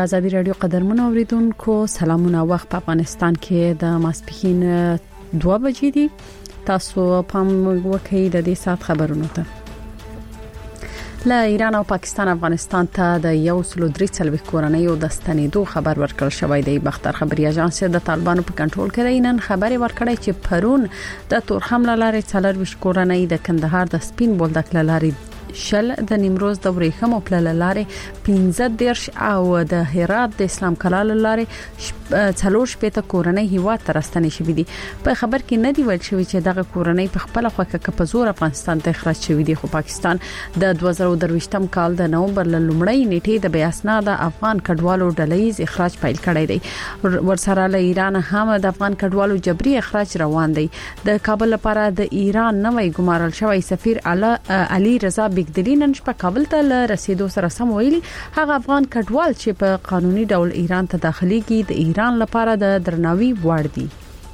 د ازادي رادیو قدرمنو اوریدونکو سلامونه. وخت په افغانستان کې د ماسپښین 2 بجې دي. تاسو پام وکړئ د دې سات خبرونو ته. له ایران او پاکستان افغانستان ته د 133 کورنۍ د ستنېدو خبر ورکړل شوی دی. بختر خبري اژانس د طالبانو په کنټرول کې دی. نن خبر ورکړی چې پرون د تورخم لارې 40 کورنۍ د کندهار د سپین بولدک لارې شل د نیمروز د ورېخم او پلل لارې 15 او د هرات د اسلام کلال لارې 40 کورنۍ هیواد ته راستنې شوې دي. په خبر کې نه دی ویل شوی چې دغه کورنۍ په خپل خوکه په زور افغانستان ته اخراج شوې دي. خو پاکستان د 2023م کال د نومبر لومړۍ نیټې د بیا اسناد افغان کډوالو ډلهیز اخراج پیل کړی دی. ورسره له ایران هم د افغان کډوالو جبري اخراج روان دی. د کابل لپاره د ایران نوې ګمارل شوی سفیر علي رضا بګدلی نن شپه کابل ته رسیدو سره سم ویلي هغه افغان کډوال چې په قانوني ډول ایران ته داخليږي د ایران لپاره د درناوي وړ دي.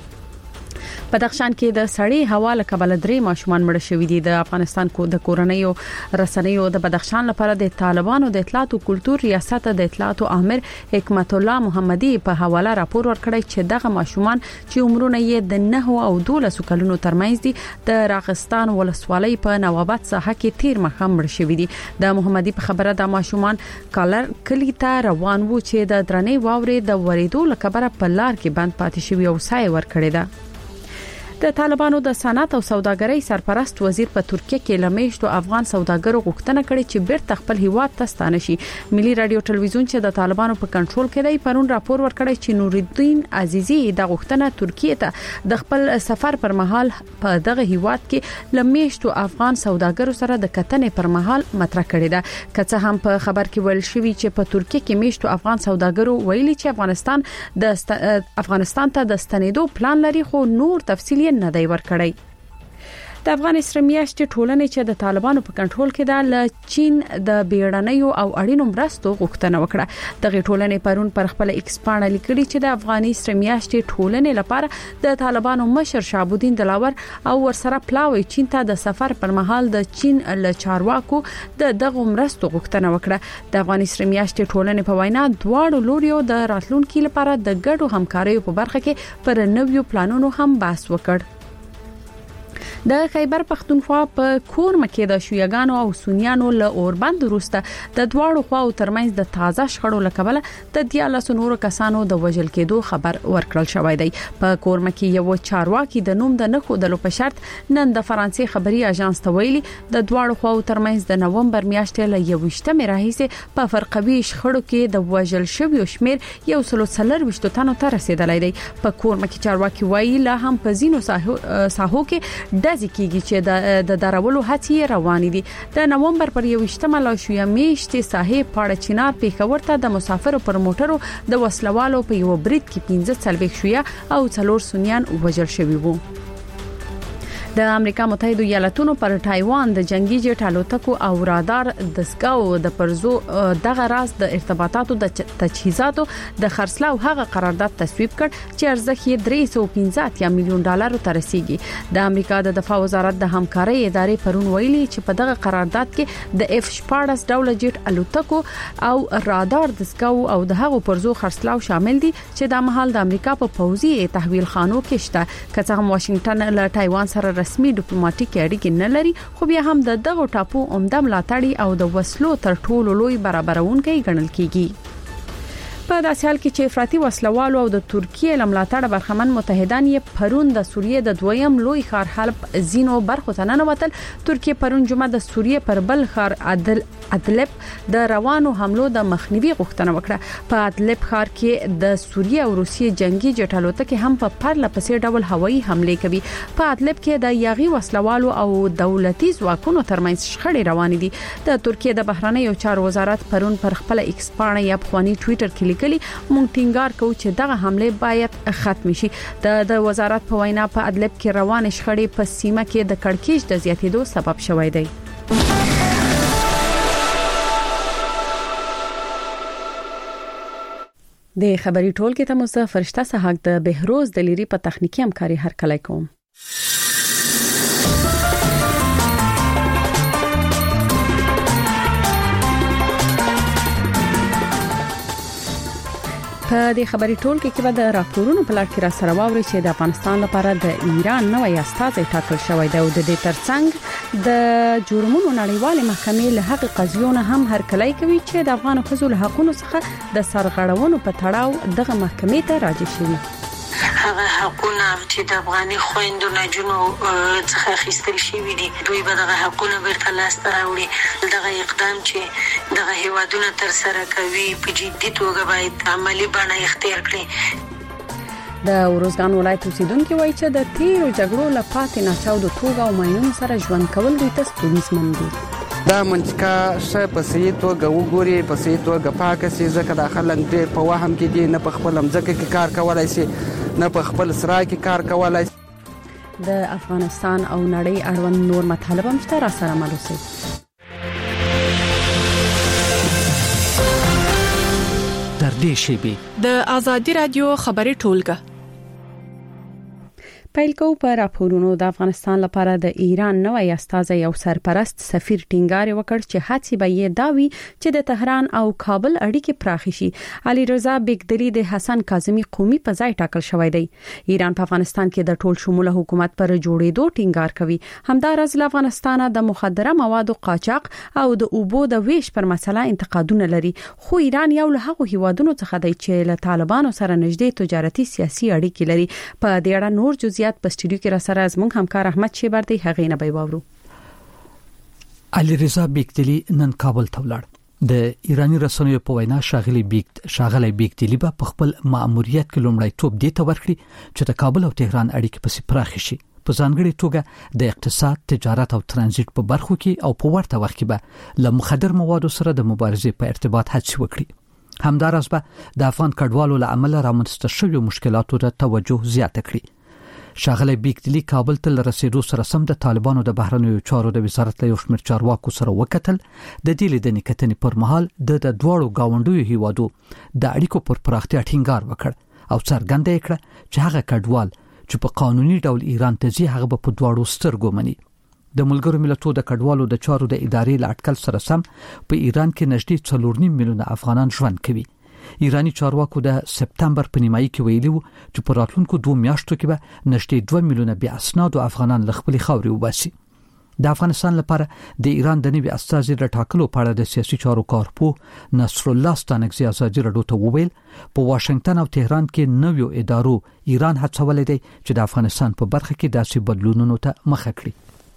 بدخشان کې د سړې هوا له کبله 3 ماشومان مړ شوي دي. د افغانستان د کورنیو رسنیو د بدخشان لپاره د طالبانو د اطلاعات او کلتور ریاست د اطلاعات او امر حکمت الله محمدي په حواله راپور ورکړی چې دغه ماشومان چې عمرونه یې د 9 او 12 کلونو ترمنځ دي د راغستان ولسوالۍ په نوابت ساحه کې تیر مخام مړ شوي دي. د محمدي په خبره د ماشومان کالر کلی ته روان وو چې د درنې واورې د وریدو لکبره په لار کې بند پاتې شوی او سای ور کړی ده. د طالبانو د صنعت او سوداګرۍ سرپرست وزیر په ترکیه کې لمیشتو افغان سوداګرو غوښتنه کړې چې بیرته خپل هیواد ته ستانه شي. ملي رادیو ټلویزیون چې د طالبانو په کنټرول کې دی پرون راپور ورکړی چې نورالدین عزیزی د غوښتنه ترکیه ته د خپل سفر پر مهال په دغه هیواد کې لمیشتو افغان سوداګرو سره د کتنې پر مهال مطرح کړې ده. که څه هم په خبر کې ویل شوی چې په ترکیه کې میشتو افغان سوداګرو ویلي چې افغانستان ته د ستنېدو پلان لري خو نور تفصیل نه دی ورکړی. د افغان اسلامياشتي ټولنې چې د طالبانو په کنټرول کې ده له چین د بیړنیو او اړینو مرستو غوښتنه وکړه. دغه ټولنې پرون پر خپل ایکس باندې لیکلي چې د افغاني اسلامياشتي ټولنې لپاره د طالبانو مشر شهابالدین دلاور او ورسره پلاوی چین ته د سفر پر مهال د چین له چارواکو دغه مرستو غوښتنه وکړه. د افغان اسلامياشتي ټولنې په وینا دواړو لوريو د راتلونکو لپاره د ګډو همکاریو په برخه کې پر نویو پلانونو هم بحث وکړ. د خیبر پختونخوا په کورمه کې د شیعاګانو او سنیانو له اوربند وروسته د دواړو خواو ترمنځ د تازه شخړو لکبله د 13 نورو کسانو د وژل کېدو خبر ورکړل شوی دی. په کورمه کې یو چارواکي د نوم د نخو د لو په شرط نن د فرانسې خبري اژانس ته ویلي د دواړو خواو ترمنځ د نومبر میاشتې له 21 راهیسې په فرقوي شخړو کې د وژل شویو شمیر 140 تنو ته رسیدلی دی. په کورمه کې چارواکي ویلي لا هم په زینو ساحو کې کیږي چې د درولو هڅې روانې دي. د نومبر پر 21مه لا شویا میشتې ساحې پاړه چینار پیښور ته د مسافرو پر موټرو د وسلوالو په یو برید کې 15 شویا او 4 سنیان وژل شوي وو. د امریکا متحده ایالاتونو پر تایوان د جنگي جټ الوتکو او رادار دستګاو د پرزو دغه راز د ارتباطاتو د تجهیزاتو د خرڅلاو هغه قرارداد تصویب کړ چې ارزښت یې $350 میلیون ته رسیدي. د امریکا د دفاع وزارت د همکارۍ ادارې پرون ویلي چې په دغه قرارداد کې د F-14 ډول جټ الوتکو او رادار دستګاو او د هغو پرزو خرڅلاو شامل دي چې د مهال د امریکا په پوځي تحویل خانو کې شته. که څنګه واشنگټن له تایوان سره رسمي ډیپلوماټیک اړیکې نه لري خو بیا هم دغه ټاپو عمده ملاتړي او د وسلو تر ټولو لوی برابرونکي ګڼل کیږي. په داسې حال کې چې افراطي وسلوالو او د ترکیه لملاتړ برخمن متحدان یې پرون د سوریه د دویم لوی ښار حلب زینو برخو ته ننوتل. ترکیه پرون جمعه د سوریه پر بل ښار ادلب د روانو حملو د مخنیوي غوښتنه وکړه. په ادلب ښار کې د سوریه او روسیې جنگي جټ الوتکې هم په پرله پسې ډول هوایي حمله کوي. په ادلب کې د یاغي وسلوالو او دولتي ځواکونو ترمنځ شخړې روانې دي. د ترکیه د بهرنیو چارو وزارت پرون پر خپل ایکس باندې یا په ټوئیټر کې لیکلي مونږ ټینګار کوو چې دغه حمله باید ختم شي. د وزارت په وینا په ادلب کې روان شخړې په سیمه کې د کړکېچ د زیاتېدو سبب شوی دی. د خبري ټولګي ته مو فرشته سهاک د بهروز د لیری په تخنیکی همکاري هر کله کوم. په دې خبري ټولګه کې به د راپورونو په لړ کې را سره واوري چې د افغانستان لپاره د ایران نوې استازي ټاکل شوی دی او د دې ترڅنګ د جرمونو نړیوالې محکمې له حق قضیونه هم هرکلی کوي چې د افغان ښځو له حقوقو څخه د سرغړونو په تړاو دغه محکمې ته راجع شوی. هغه حقونه چې د افغاني خويندو نجونو څخه اخیستل شوی دي دوی به دغه حقونه بیرته لاسته راوړي. دغه اقدام چې دغه هیوادونه تر سره کوي په جدي توګه باید عملی بڼه اختیار کړي. د ورزګان ولایت اوسیدونکو وایي چې د تیرو جګړو لپاره ناچاودو توګه او ماینونو سره ژوند کول دوی ته ستونزمن دي. دا منځکا شه په سې توګه وګوري په سې توګه پاکه سي ځکه د خلک دې په وهم کې دي نه په خپل مځکه کې کار کولای شي نه په خپل سرای کې کار کولای شي. د افغانستان او نړۍ اړوند نور مطالب هم تر سره ملوسي. در دې شی د ازادي رادیو خبري ټولګه پیل کو په راپورونو د افغانستان لپاره د ایران نوې استازي او سرپرست سفیر ټینګار وکړ چې هڅې به یې داوي چې د تهران او کابل اړیکې پراخې شي. علي رضا بیگدلی د حسن کاظمی قومي په ځای ټاکل شوی دی. ایران په افغانستان کې د ټول شموله حکومت پر جوړېدو ټینګار کوي. همدارس له افغانستان د مخدره موادو قاچاق او د اوبو د ویش پر مسله انتقادونه لري. خو ایران یو له هغو هیوادونو څخه دی چې له طالبانو سره نږدې تجارتي سیاسي اړیکې لري. په دې اړه نور جزئیات په استودیو کې را سره زموږ همکار احمد شیبر دی هغې نه به واورو. علي رضا بیگدلی نن کابل ته ولاړ. د ایرانی رسنیو په وینا شاغلی بیگدلی په خپل مأموریت کې لومړیتوب دی ته ورکړي چې د کابل او تهران اړیکې پسې پراخ شي. په ځانګړي توګه د اقتصاد، تجارت او ترانزیت په برخو کې او په ورته وخت کې به له مخدر موادو سره د مبارزې په ارتباط هڅې وکړي. همدارس به د افغان کډوالو له امله رامنځته شویو مشکلاتو ته توجه زیاته کړي. شاغلی بیگدلی کابل ته رسیدو سره سم د طالبانو د بهرنیو چارو د وزارت له یو شمېر چارواکو سره وکتل. د دې لیدنې کتنې پر مهال د دواړو گاونډیو هیوادو د اړیکو پر پراختیا ټینګار وکړ او څرګنده کړه چې هغه کډوال چې په قانوني ډول ایران ته ځي هغه په دواړو سترګو مني. د ملګرو ملتونو د کډوالو د چارو د ادارې لاټکل سره سم په ایران کې نږدې 4.5 میلیونه افغانان ژوند کوي. ایرانی چارواکو د سپتمبر په نیمایي کې ویلي وو چې په راتلونکو 2 میاشتو کې به نږدې 2 میلیونه بیا اسنادو افغانان له خپل خاورې وباسي. د افغانستان لپاره د ایران د نوي استازي د ټاکلو په اړه د سیاسي چارو کارپو نصر الله ستانکزی ازادي رادیو ته وویل په واشنگټن او تهران کې نویو ادارو ایران هڅولې دی چې د افغانستان په برخه کې داسې بدلونونو ته مخه کړي.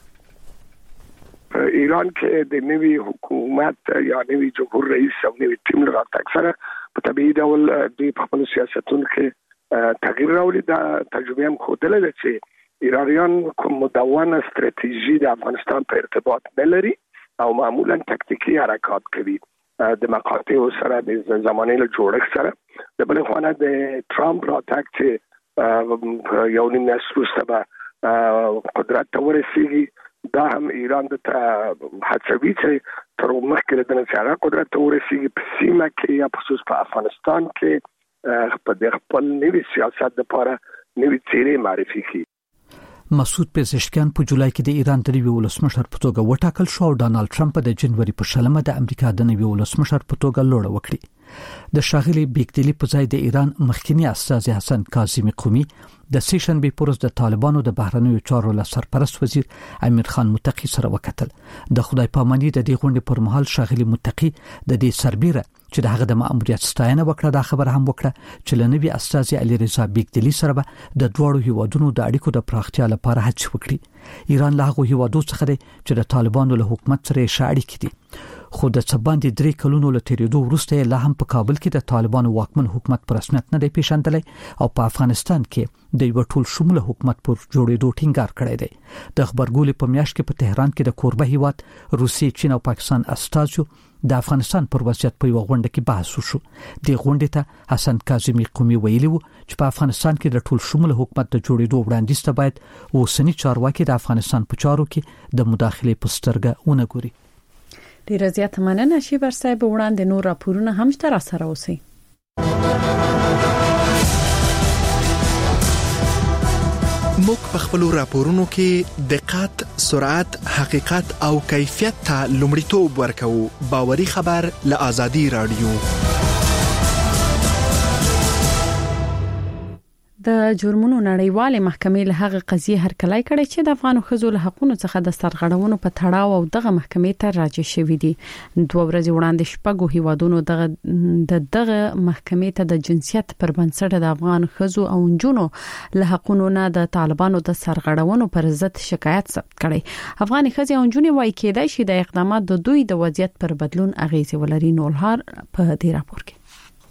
ایران کې د نوي حکومت یا نوي جمهور رئیس او نوي ټیم راتګ سره په طبيعي ډول د خپل سیاستونو کې تغییر راوړي. دا تجربه هم ښودلې ده چې ایرانیان کوم مدونه ستراتیژي د افغانستان په ارتباط نه لري او معمولا تکتیکي حرکات کوي. د مقاطع سره د زمانه له جوړښت سره د بل خوانه د ټرامپ راتګ چې یو نیم نسل وروسته به قدرت ته ورسیږي دا هم ایران د هڅوي چې تر مخکې د نړۍ قدرت ته ورسیږي په سیمه کې یا خصوص په افغانستان کې په خپل نوي سیاست لپاره نوي څیرې معرفي کړي. مسعود پزشکیان په جولای کې د ایران د نوي ولسمشر په توګه وټاکل شو او ډانلډ ټرمپ د جنوري په 20 د امریکا د نوي ولسمشر په توګه لوړ وکړي. د شاغلی بیگدلی په ځای د ایران مخکنی استازي حسن کاظمی قومي د سیشنبه پورز د طالبانو د بهرنیو چارو له سرپرست وزیر امیر خان متقی سره وکتل. د خدای پاماني د دې غونډې پر مهال شاغلی متقی د دې سربېره چې د هغه د مأموریت ستاینه وکړه دا خبره هم وکړه چې لنوي استازي علي رضا بیگدلی سره به د دوړو هیوادونو د اړیکو د پراختیا لپاره هڅه وکړي. ایران له هغه هیوادو څخه دی چې د طالبانو له حکومت سره اړیکې دي. خو د څباندې 3 کلونو له تیریدو وروسته لا هم په کابل کې د طالبانو واکمن حکومت پر رسمیت نه دی پیژندلی او په افغانستان کې د یو ټول شموله حکومت پر جوړېدو ټینګار کړی دی. د خبرګولې په میاشت کې په تهران کې د کوربه هیواد روسیې، چین او پاکستان استازو د افغانستان پر وضعیت په یو غونډه کې بحث وشو. د غونډې ته حسن کاظمی قومي ویلي وو چې په افغانستان کې د ټول شموله حکومت د جوړېدو وړاندیز ته باید اوسنی چارواکي د افغانستان په چارو کې د مداخلې په سترګه ونه ګوري. ډیر زیات مننه شیبر صاحب. وړاندې نور راپورونه هم تر سره اوسئ. موږ په خپل راپورونو کې دقت، سرعت، حقیقت او کیفیت ته لومړیتوب ورکوو. باوري خبر له آزادي رادیو. د جرمونو نړیوالې محکمې له هغه قضیه هرکلی کړي چې د افغان ښځو له حقوقو څخه د سرغړونو په تړاو او دغه محکمې ته راجع شوې دي. 2 ورځې وړاندې شپږو هیوادونو دغه محکمې ته د جنسیت پر بنسټ د افغان ښځو او نجونو له حقوقو نه د طالبانو د سرغړونو پر ضد شکایت ثبت کړي. افغان ښځې او نجونې وايي کېدای شي د اقدامات د دوی د وضعیت پر بدلون اغیزه ولري. نولهار په دې راپور کې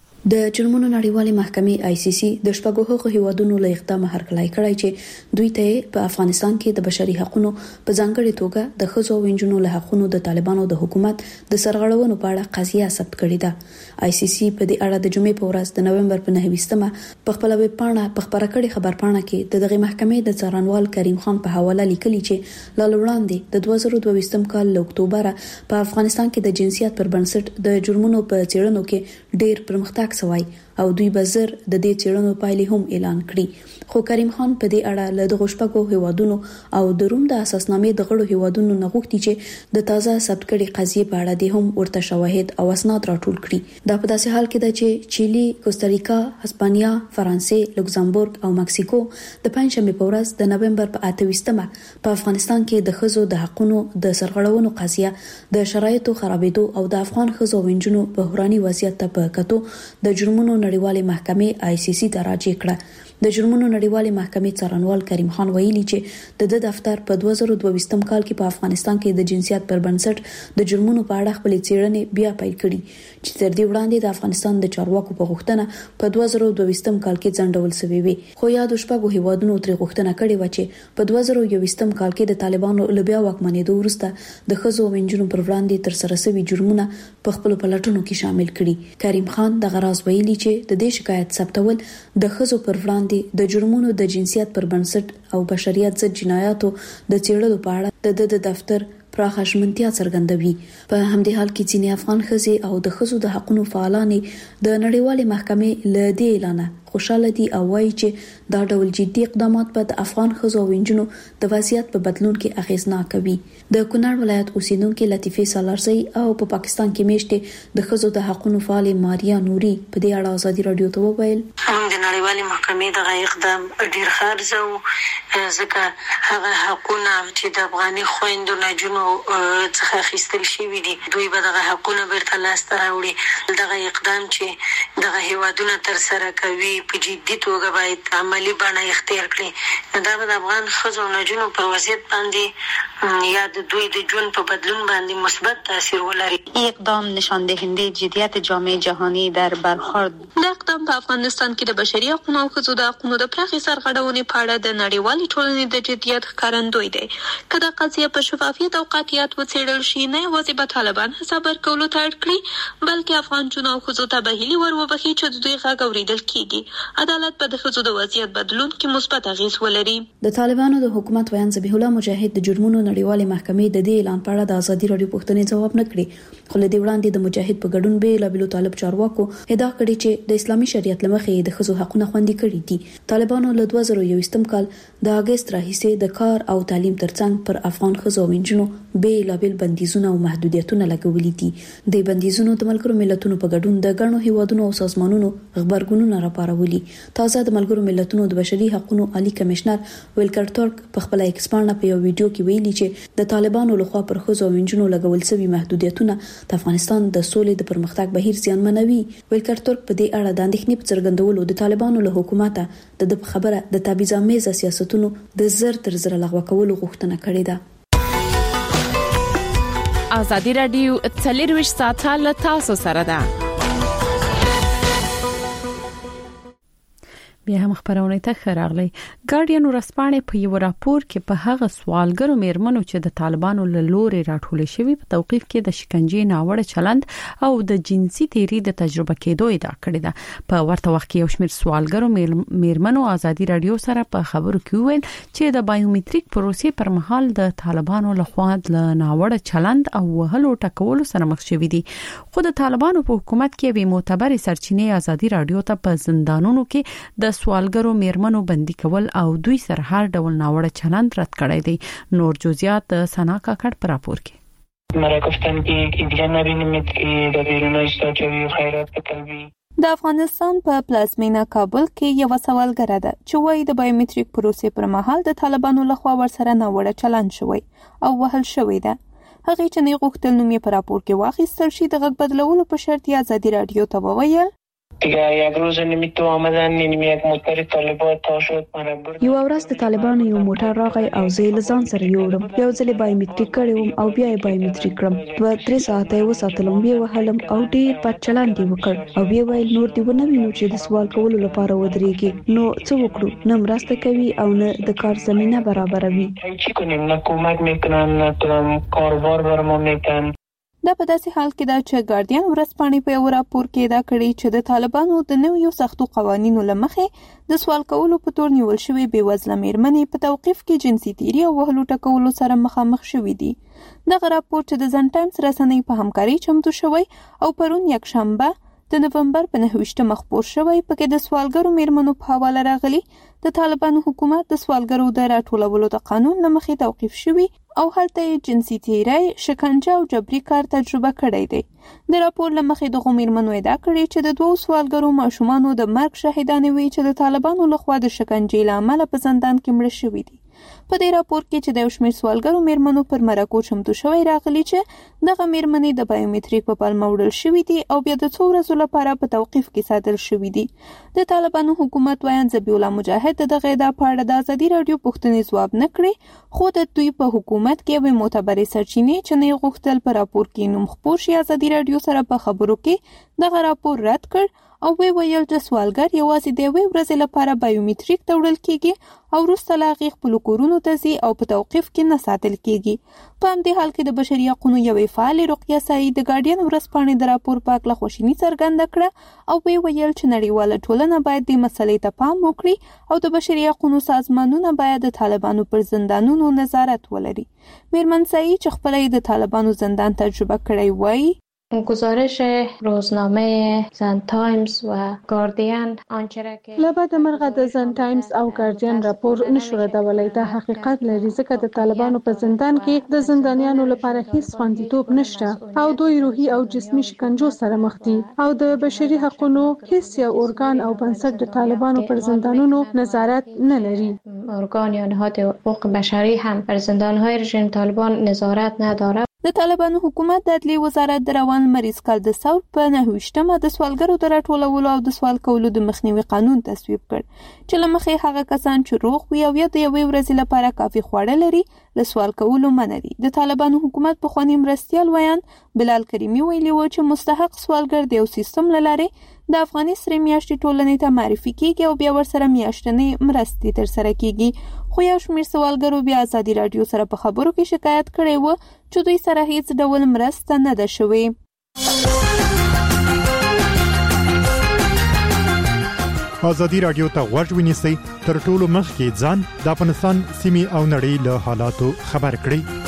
د جرمونو نړیوالې محکمې ICC د شپږو هغو هیوادونو له اقدام هرکلی کړی چې دوی ته په افغانستان کې د بشري حقوقو په ځانګړي توګه د ښځو او نجونو له حقوقو د طالبانو د حکومت د سرغړونو په اړه قضیه ثبت کړې ده. ICC په دې اړه د جمعې په ورځ د نومبر په 9مه په خپل ویب پاڼه په خبره کړې خبرپاڼه کې د دغه محکمې د څارنوال کریم خان په حواله لیکلي چې لا وړاندې د 2022م کال له اکتوبر په افغانستان کې د جنسیت پر بنسټ د جرمونو په څېړنو کې ډېر پرمختګ سوی او دوی بزر د دې چېړنو پایلې هم اعلان کړي. خو کریم خان په دې اړه له دغه شپږو هیوادونو او د روم د اساسنامې د غړو هیوادونو نه غوښتي چې د تازه ثبت کړي قضیې په اړه د هم ورته شواهد او اسناد راټول کړي. دا په داسې حال کې ده چې چيلي، کوستاریکا، هسپانیا، فرانسې، لوکزامبورګ او مکسیکو د پنځمې په ورځ د نومبر په 28مه په افغانستان کې د ښځو د حقوقو د سرغړونو قضیه د شرایطو خرابېدو او د افغان ښځو او نجونو بحراني وضعیت ته په کتو د جرمونو نړیوالې محکمې ICC ته راجع کړه. د جرمونو نړیوالې محکمې څارنوال کریم خان ویلي چې د دفتر په 2022م کال کې په افغانستان کې د جنسیت پر بنسټ د جرمونو په اړه خپل څېړنې بیا پیل کړي چې تر دې وړاندې د افغانستان د چارواکو په غوښتنه په 2022م کال کې ځنډول شوی وي. خو یاد شپږو هیوادونو تر غوښتنه کړې و چې په 2021م کال کې د طالبانو له بیا واکمنېدو وروسته د ښځو او نجونو پر وړاندې تر سره شوي جرمونه په خپل پلټونو کې شامل کړي. کریم خان د غراز ویلي چې د دې شکایت ثبتول د ښځو پر وړاندې د جرمونو د جنسیت پر بنسټ او بشریت ضد جنایاتو د څېړلو په اړه د دفتر پراخه ژمنتیا څرګندوي. په همدې حال کې ځینې افغان ښځې او د ښځو د حقوقو فعالان د نړیوالې محکمې له دې اعلان خوشاله دي او وایي چې دا ډول جدي اقدامات په د افغان ښځو او نجونو د وضعیت په بدلون کې اغیزناک وي. د کونړ ولایت اوسیدونکو لطیفه سالارزی او په پاکستان کې میشته د ښځو د حقوقو فعال ماریا نوري په دې اړه ازادي رادیو ته وویل د نړیوالې محکمې د اقدام ډیر خارځو ځکه هغه حقوقونه چې د افغاني خويندو نجونو څخه اخیستل شوي دي دوی به دغه حقوقونه بیرته لاسته راوړي. دغه اقدام چې دغه هیوادونه تر سره کوي په جدي توګه باید عملی بڼه اختیار کړي. دا به د افغان ښځو او نجونو پر وضعیت باندې یا د دوی د ژوند په بدلون باندې مثبت تاثیر ولري. اقدام نشان دهنده جدیت جامعه جهانی در برخورد. دا اقدام په افغانستان کې د بشري حقوقو او ښځو د حقوقو د پراخې سرغړونې په اړه د نړیوالې ټولنې د جدیت ښکارندوی دی. که دا قضیه په شفافیت او قاطعیت وڅېړل شي نه یوازې به طالبان حساب ورکولو ته اړ کړي بلکې افغان نجونو او ښځو ته به هیلې ور وبخښي چې د دوی غږ اورېدل کېږي. عدالت په د ښځو د وضعیت بدلون کې مثبت اغېز ولري. د طالبانو د حکومت ویان ذبیح الله مجاهد د جرمونو نړیوالې محکمې د دې اعلان په اړه د ازادي رادیو پوښتنې ځواب نه کړی. خو له دې وړاندې د مجاهد په ګډون به لابلو طالب چارواکو ادعا کړې چې د اسلامي شریعت لمخې د ښځو حقوقونه خوندي کړي دي. طالبانو له 2021م کال د اگست راهیسې د کار او تعلیم ترڅنګ پر افغان ښځو او نجونو به لابل بندیزونه او محدودیتونه لګولي دي. د بندیزونو د ملګرو ملتونو په ګډون د ګڼو هیوادونو او سازمانونو خبرګونونه راپارولي. تازه د ملګرو ملتونو د بشري حقوقو عالی کمشنر ویلکر تورک په خپل ایکس باندې په یو ویډیو کې ویلي چې د طالبانو لخوا پر ښځو او نجونو لګول شوی محدودیتونه د افغانستان د سولې د پرمختګ بهیر زیانمنوي. ویلکر تورک په دې اړه د اندېښنې په څرګندولو د طالبانو له حکومت د خبره د تبعیض‌آمیز سیاستونو د زر تر زر لغوه کولو غوښتنه کړې ده. ازادي رادیو 24 ساعته له تاسو سره ده. بیا هم خبرونه ته خراغلی. ګارډین ورسپانې په یو راپور کې په هغه سوالګرو میرمنو چې د طالبانو له لوري راټول شوی په توقیف کې د شکنجې ناوړه چلند او د جنسي تیری د تجربه کېدو ادعا کړې ده. په ورته وخت کې یو شمېر سوالګرو میرمنو ازادي رادیو سره په خبرو کې وویل چې د بایومټریک پروسې پر مهال د طالبانو لخوا د ناوړه چلند او وهلو ټکولو سره مخ شوي دي. خو د طالبانو په حکومت کې به معتبر سرچینې ازادي رادیو ته په زندانونو کې د سوالګرو میرمنو بندي کول او دوی سره هر ډول ناوړه چلند رد کړی دی. نور جزئیات سنا کاکړ پر راپور کې مرا گفتن که دیگه نبینیمت که در بیرون استاد جوی خیرات بکلبی. د افغانستان په پلازمینه کابل کې یو سوالګره ده چې وايي د بایومټریک پروسې پر مهال د طالبانو لخوا ورسره ناوړه چلند شوی او وهل شوی ده. هغه چې نه غوښتل نوم یې په راپور کې واخیستل شي د غږ بدلولو په شرط یې ازادي رادیو ته وویل دیگه یک روز نمیتو آمدن یک موتر طالبات تا شد یو ورځ د طالبانو یو موټر راغی او زه یې ځان سره یوړم. یو ځل بایومټریک کړم او بیا یې بایومټریک کړم. 2-3 ساعته یې وساتلم، بیا وهلم او ډېر بد چلند یې وکړ او بیا ویل نور دی ونه وینو چې د سوال کولو لپاره ودرېږي. نو څه وکړو؟ نه مرسته کوي او نه د کار زمينه برابروي. چی کنیم؟ نه کمک میکنن نه کاروبار برام میکنن. دا په داسې حال کې ده چې ګارډین ورځپاڼې په یو راپور کې دا کړی چې د طالبانو د نویو سختو قوانینو لمخې د سوال کولو په تور نیول شوی بېوزله میرمنې په توقیف کې جنسي تیري او وهلو ټکولو سره مخامخ شوي دي. دغه راپور چې د زن ټایمز رسنۍ په همکاري چمتو شوی او پرون یکشنبه د نومبر په 9 خپور شوی، پکې د سوالګرو میرمنو په حواله راغلي د طالبانو حکومت د سوالګرو د راټولولو د قانون لمخې توقیف شوی او هلته جنسي تیری، شکنجه او جبري کار تجربه کړی دی. د راپور لمخې د میرمنو ادعا کړې چې د 2 سوالګرو ماشومانو د مرګ شاهدان وي چې د طالبانو لخوا د شکنجې له امله په زندان کې مړه شوي دي. په دې راپور کې چې د یو شمېر سوالګرو میرمنو پر مرکو چمتو شوی راغلي چې دغه میرمنې د بایومټریک په پلمه وړل شوي دي او بیا د 2 ورځو لپاره په توقیف کې ساتل شوي دي. د طالبانو حکومت وایي ذبیح الله مجاهد دغه ادعا په اړه د ازادي رادیو پوښتنې ځواب نه کړي، خو د دوی په حکومت کې یوې معتبرې سرچینې چې نه غوښتل په راپور کې نوم خپور شي ازادي رادیو سره په خبرو کې دغه راپور رد کړ او ویل چې سوالګر یوازې د یوې ورځې لپاره بایومټریک ته وړل کېږي او وروسته له هغې خپلو کورونو ته ځي او په توقیف کې نه ساتل کېږي. په همدې حال کې د بشري حقونو یوې فعالې رقیه سعید د ګارډین ورځپاڼې د راپور په هکله خواشیني څرګنده کړه او ویل چې نړیواله ټولنه باید دې مسلې ته پام وکړي او د بشري حقونو سازمانونه باید د طالبانو پر زندانونو نظارت ولري. میرمن سعید چې خپله یې د طالبانو زندان تجربه کړی وایي گزارش روزنامه زن تایمز و گاردین آنچه را که لبد مرغه د زن تایمز او گاردین راپور نشو ردولی دا حقیقت لري ځکه د طالبانو په زندان کې د زندانیانو لپاره هیڅ خوندیتوب نشته او دوی روحي او جسمي شکنجو سره مخ دي او د بشري حقونو هیڅ یو ارګان او بنسټ د طالبانو پر زندانونو نظارت نه لري. ارګان یا نهاد حقوق بشری هم بر زندانهای رژیم طالبان نظارت نداره. د طالبانو حکومت د عدلیې وزارت د روان مریض کال د ثور په 9 د سوالګرو د راټولولو او د سوال کولو د مخنیوي قانون تصویب کړ چې له مخې هغه کسان چې روغ وي او یا د یوې ورځې لپاره کافي خواړه لري له سوال کولو منع دي. د طالبانو حکومت پخوانی مرستیال ویان بلال کریمي ویلي و چې مستحق سوالګر د یو سیستم له لارې د افغاني سرې میاشتې ټولنې ته معرفي کیږي او بیا ورسره میاشتنې مرستې ترسره کیږي. خو یو شمېر سوالګرو بیا ازادي رادیو سره په خبرو کې شکایت کړی و چې دوی سره هیڅ ډول مرسته نه ده شوې. ازادي رادیو ته غوږ ونیسئ، تر ټولو مخکې ځان د افغانستان سیمې او نړۍ له حالاتو خبر کړئ.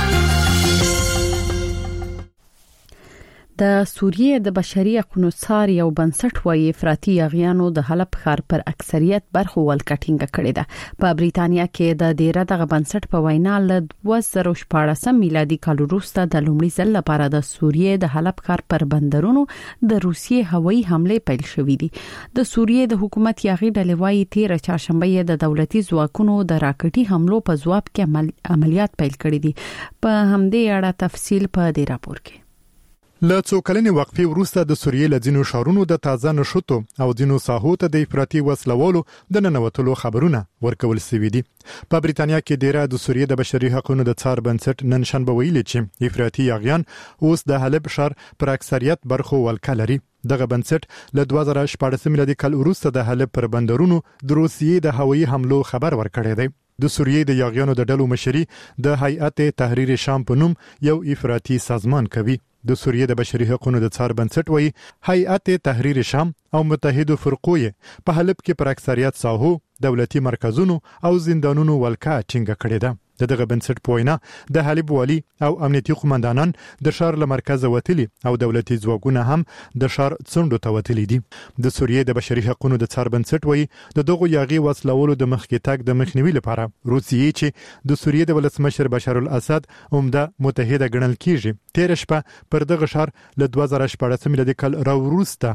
د سوریې د بشري حقوقو څار یو بنسټ وايي افراطي یاغیانو د حلب ښار پر اکثریت برخو ولکټینګ کړی ده. په بریتانیا کې د ډیره دغه بنسټ په وینا له 2014 میلادي کال وروسته د لومړي ځل لپاره د سوریې د حلب ښار پر بندرونو د روسیې هوایي حمله پیل شوې دي. د سوریې د حکومت یاغي ډلې وايي 13 چهارشنبه د دولتي ځواکونو د راکټي حملو په ځواب کې عملیات پیل کړي دي. په همدې اړه تفصیل په دې راپور کې. له څو کلنې وقفې وروسته د سوریې له ځینو ښارونو د تازه نشوتو او ځینو ساحو ته د افراطي وسلوالو د ننوتلو خبرونه ورکول شوي دي. په بریتانیا کې ډیره د سوریې د بشري حقوقو د څار بنسټ نن شنبه ویلي چې افراطي یاغیان اوس د حلب ښار پر اکثریت برخو ولکه لري. دغه بنسټ له 2014 میلادي کال وروسته د حلب پر بندرونو د روسیې د هوایي حملو خبر ورکړی دی. د سوریې د یاغیانو د ډلو مشري د هیئت تحریر شام په نوم یو افراطي سازمان کوي. د سوریې د بشري حقوقو د څار بنسټ وایي هیئت تحریر شام او متحدو فرقو په حلب کې پر اکثریت ساحو دولتي مرکزونو او زندانونو ولکه ټینګه کړې ده. دغه بنسټ په وینا د حلب والی او امنیتي قومندانان د ښار له مرکزه وتلي او دولتي ځواکونه هم د ښار څنډو ته وتلي دي. د سوریې د بشري حقوقو د څار بنسټ وایي د دغو یاغي وسلوالو د مخکې تګ د مخنیوي لپاره روسیې چې د سوریې د ولسمشر بشار الاسد عمده متحده ګڼل کیږي 13 شپه پر دغه ښار له 2014 میلادي کال راوروسته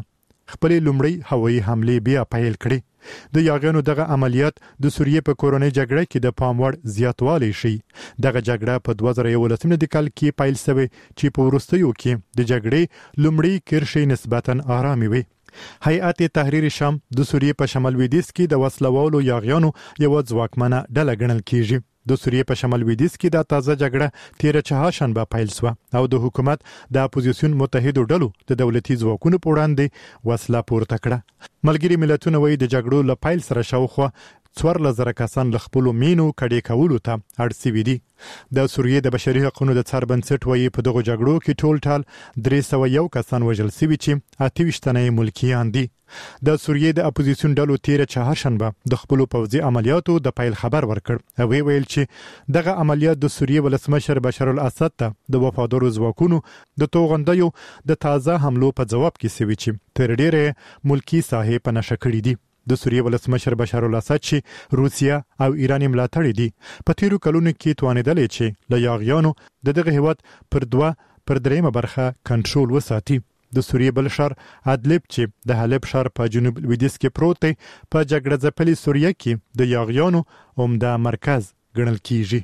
خپل لومړی هوایي حمله بیا پیل کړې. د یاغیانو دغه عملیات د سوریې په کورونی جګړه کې د پاموړ زیاتوالی شي. دغه جګړه په 2011 کال کې پیل شوه چې په وروستیو کې د جګړې لومړی کرښې نسبتاً آرامي وي. هیئت تحریر شام د سوریې په شمال لویدیځ کې د وسلوالو یاغیانو یو ځواکمنه ډله ګڼل کیږي. د سوریې په شمال لویدیځ کې د تازه جګړه 13 چهارشنبه پیل شوه او د حکومت د اپوزیسیون متحدو ډلو د دولتي ځواکونو په وړاندې وسله پورته کړه. ملګری ملتونه وایي د جګړو له پیل سره شاوخوا 14,000 کسان له خپل مینو کډې کولو ته اړ شوي دي. د سوریې د بشري حقوقو د څار بنسټ وایي په دغه جګړو کې ټول ټال 301 کسان وژل شوي چې 28 تنه ملکیان دي. د سوریې د اپوزیسیون ډلو 13 چهارشنبه د خپل پوځي عملیاتو د پیل خبر ورکړ او ویل چې دغه عملیات د سوریې ولسمشر بشار الاسد ته د وفادارو ځواکونو د توغندیو د تازه حملو په جواب کې سوي چې تر ډیره ملکی ساحې په نشه کړې دي. د سوریې ولسمشر بشار الاسد چې روسیا او ایران ملاتړي دي په تیرو کلونو کې توانیدل چې له یاغیانو دغه هیواد پر 2/3 برخه کنټرول وساتي. د سوریې بل شهر ادلب چې د حلب شهر په جنوب لویدیځ کې پروت دی په جګړه ځپلې سوریه کې د یاغیانو عمده مرکز ګڼل کیږي.